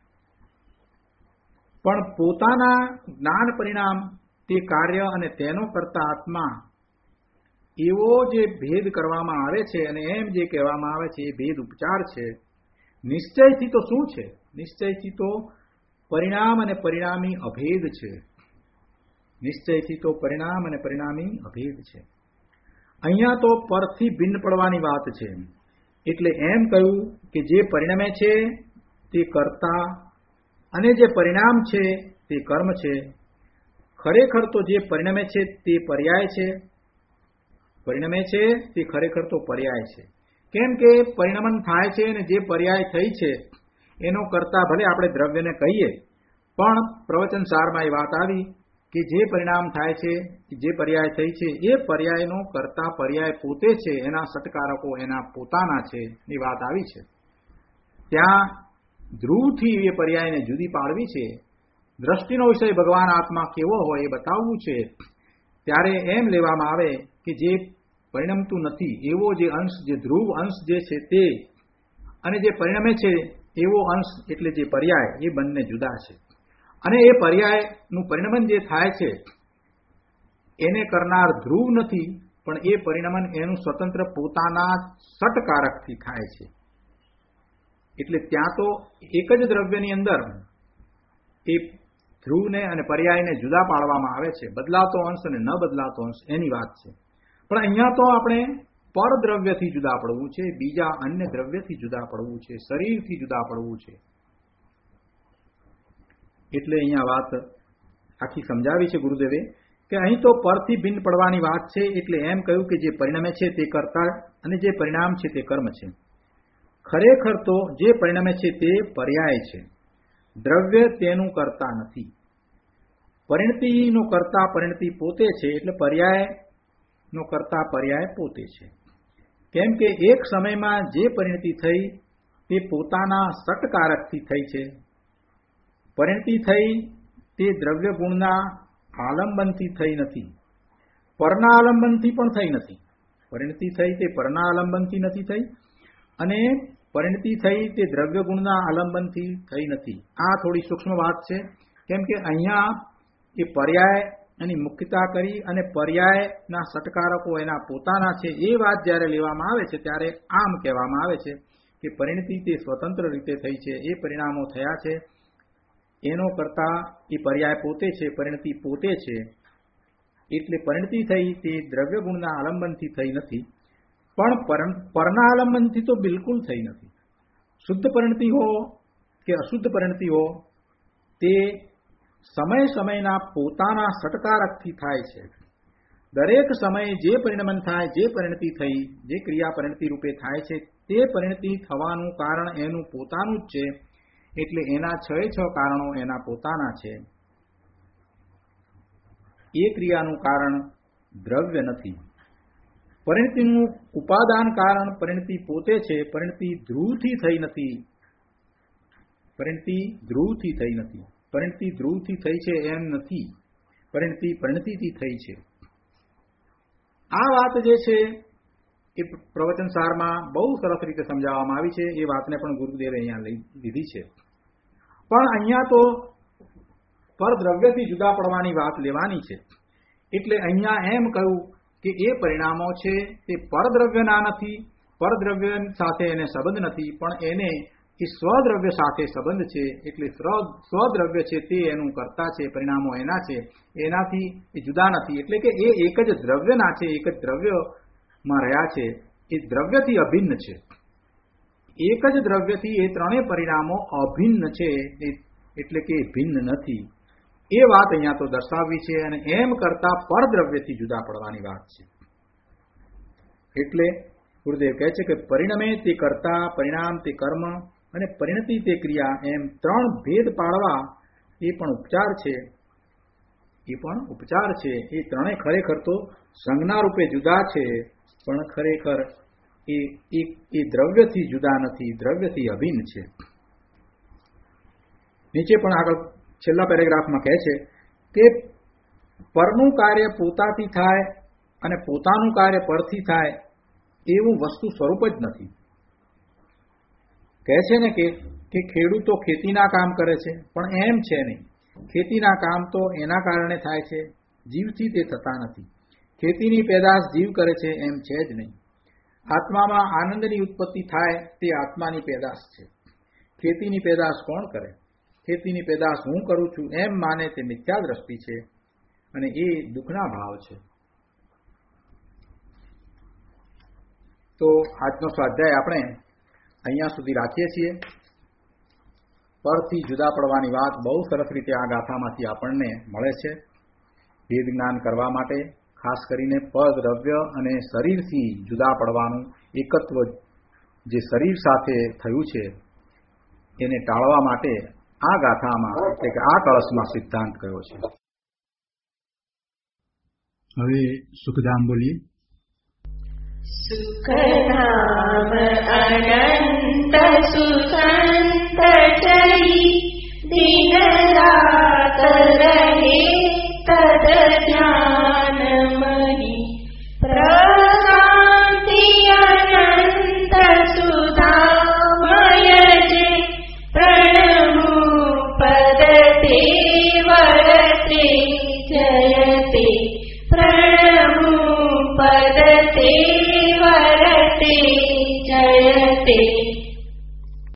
પણ પોતાના જ્ઞાન પરિણામ તે કાર્ય અને તેનો કરતા આત્મા, એવો જે ભેદ કરવામાં આવે છે અને એમ જે કહેવામાં આવે છે એ ભેદ ઉપચાર છે. નિશ્ચયથી તો શું છે? નિશ્ચયથી તો પરિણામ અને પરિણામી અભેદ છે. નિશ્ચયથી તો પરિણામ અને પરિણામી અભેદ છે. અહીંયા તો પરથી ભિન્ન પડવાની વાત છે. એટલે એમ કહ્યું કે જે પરિણમે છે તે કર્તા અને જે પરિણામ છે તે કર્મ છે. ખરેખર તો જે પરિણમે છે તે પર્યાય છે. પરિણમે છે તે ખરેખર તો પર્યાય છે. કેમ કે પરિણમન થાય છે અને જે પર્યાય થઈ છે એનો કરતા ભલે આપણે દ્રવ્યને કહીએ, પણ પ્રવચન સારમાં એ વાત આવી કે જે પરિણામ થાય છે, જે પર્યાય થઈ છે એ પર્યાયનો કરતા પર્યાય પોતે છે, એના સટકારકો એના પોતાના છે એ વાત આવી છે. ત્યાં ધ્રુવથી એ પર્યાયને જુદી પાડવી છે. દ્રષ્ટિનો વિષય ભગવાન આત્મા કેવો હોય એ બતાવવું છે. ત્યારે એમ લેવામાં આવે કે જે પરિણમતું નથી એવો જે અંશ, જે ધ્રુવ અંશ જે છે તે, અને જે પરિણમે છે એવો અંશ એટલે જે પર્યાય, એ બંને જુદા છે. અને એ પર્યાયનું પરિણમન જે થાય છે એને કરનાર ધ્રુવ નથી, પણ એ પરિણમન એનું સ્વતંત્ર પોતાના સટકારકથી થાય છે. એટલે ત્યાં તો એક જ દ્રવ્યની અંદર એ ધ્રુવને અને પર્યાયને જુદા પાડવામાં આવે છે. બદલાતો અંશ અને ન બદલાતો અંશ એની વાત છે. પણ અહીંયા તો આપણે પરદ્રવ્યથી જુદા પડવું છે, બીજા અન્ય દ્રવ્યથી જુદા પડવું છે, શરીરથી જુદા પડવું છે. એટલે અહીંયા વાત આખી સમજાવી છે ગુરુદેવે કે અહીં તો પરથી ભિન્ન પડવાની વાત છે. એટલે એમ કહ્યું કે જે પરિણમે છે તે કર્તા અને જે પરિણામ છે તે કર્મ છે. ખરેખર તો જે પરિણમે છે તે પર્યાય છે. દ્રવ્ય તેનું કરતા નથી. પરિણતિનો કરતા પરિણતિ પોતે છે. એટલે પર્યાયનો કરતા પર્યાય પોતે છે. કેમ કે એક સમયમાં જે પરિણતિ થઈ તે પોતાના સટકારકથી થઈ છે. પરિણતિ થઈ તે દ્રવ્ય ગુણના આલંબનથી થઈ નથી, પરના આલંબનથી પણ થઈ નથી. પરિણતિ થઈ તે પરના આલંબનથી નથી થઈ, અને પરિણતિ થઈ તે દ્રવ્ય ગુણના આલંબનથી થઈ નથી. આ થોડી સૂક્ષ્મ વાત છે. કેમ કે અહીંયા એ પર્યાય એની મુખ્યતા કરી અને પર્યાયના સટકારકો એના પોતાના છે એ વાત જ્યારે લેવામાં આવે છે ત્યારે આમ કહેવામાં આવે છે કે પરિણતિ તે સ્વતંત્ર રીતે થઈ છે. એ પરિણામો થયા છે એનો કરતા એ પર્યાય પોતે છે, પરિણતિ પોતે છે. એટલે પરિણતિ થઈ તે દ્રવ્ય ગુણના આલંબનથી થઈ નથી, પણ પરના આલંબનથી તો બિલકુલ થઈ નથી. શુદ્ધ પરિણતિ હો કે અશુદ્ધ પરિણતિ હો તે સમય સમયના પોતાના સટકારકથી થાય છે. દરેક સમયે જે પરિણમન થાય, જે પરિણતિ થઈ, જે ક્રિયા પરિણતિ રૂપે થાય છે તે પરિણતિ થવાનું કારણ એનું પોતાનું જ છે. એટલે એના છ છ કારણો એના પોતાના છે. એ ક્રિયાનું કારણ દ્રવ્ય નથી. પરિણતિનું ઉપાદાન કારણ પરિણતિ પોતે છે. પરિણતિ ધ્રુવથી થઈ નથી. પરિણતિ ધ્રુવથી થઈ નથી. પરિણતિ ધ્રુવથી થઈ છે એમ નથી. પરિણતિ પરિણતિથી થઈ છે. આ વાત જે છે એ પ્રવચન સારમાં બહુ સરસ રીતે સમજાવવામાં આવી છે. એ વાતને પણ ગુરુદેવે અહીંયા લઈ લીધી છે. પણ અહીંયા તો પરદ્રવ્યથી જુદા પડવાની વાત લેવાની છે. એટલે અહીંયા એમ કહ્યું કે એ પરિણામો છે તે પરદ્રવ્યના નથી, પરદ્રવ્ય સાથે એને સંબંધ નથી, પણ એને એ સ્વદ્રવ્ય સાથે સંબંધ છે. એટલે સ્વદ્રવ્ય છે તે એનું કરતા છે, પરિણામો એના છે, એનાથી એ જુદા નથી. એટલે કે એ એક જ દ્રવ્યના છે, એક જ દ્રવ્યમાં રહ્યા છે, એ દ્રવ્યથી અભિન્ન છે. એક જ દ્રવ્યથી એ ત્રણેય પરિણામો અભિન્ન છે, એટલે કે ભિન્ન નથી. એ વાત અહીંયા તો દર્શાવવી છે. અને એમ કરતા પરદ્રવ્યથી જુદા પડવાની વાત છે. એટલે ગુરુદેવ કહે છે કે પરિણમે તે કરતા, પરિણામ તે કર્મ અને પરિણતિ તે ક્રિયા, એમ ત્રણ ભેદ પાડવા એ પણ ઉપચાર છે. એ પણ ઉપચાર છે. એ ત્રણેય ખરેખર તો સંજ્ઞા રૂપે જુદા છે, પણ ખરેખર એ એ દ્રવ્યથી જુદા નથી, દ્રવ્યથી અભિન્ન છે. નીચે પણ આગળ છેલ્લા પેરેગ્રાફમાં કહે છે કે પરનું કાર્ય પોતાથી થાય અને પોતાનું કાર્ય પરથી થાય એવું વસ્તુ સ્વરૂપ જ નથી. કહે છે ને કે કે ખેડૂતો ખેતીના કામ કરે છે, પણ એમ છે નહીં. ખેતીના કામ તો એના કારણે થાય છે, જીવથી તે થતા નથી. ખેતીની પેદાશ જીવ કરે છે એમ છે જ નહીં. આત્મામાં આનંદની ઉત્પત્તિ થાય તે આત્માની પેદાશ છે. ખેતીની પેદાશ કોણ કરે? ખેતીની પેદાશ હું કરું છું એમ માને તે મિથ્યા દ્રષ્ટિ છે અને એ દુઃખના ભાવ છે. તો આજનો સ્વાધ્યાય આપણે અહીંયા સુધી રાખીએ છીએ. પરથી જુદા પડવાની વાત બહુ સરસ રીતે આ ગાથામાંથી આપણને મળે છે. ભેદ જ્ઞાન કરવા માટે ખાસ કરીને પદ, દ્રવ્ય અને શરીરથી જુદા પડવાનું એકત્વ જે શરીર સાથે થયું છે એને ટાળવા માટે આ ગાથામાં એટલે કે આ કળશમાં સિદ્ધાંત કયો છે. હવે સુખધામ બોલીએ. સુખધામ અનંત સુસંત ચરી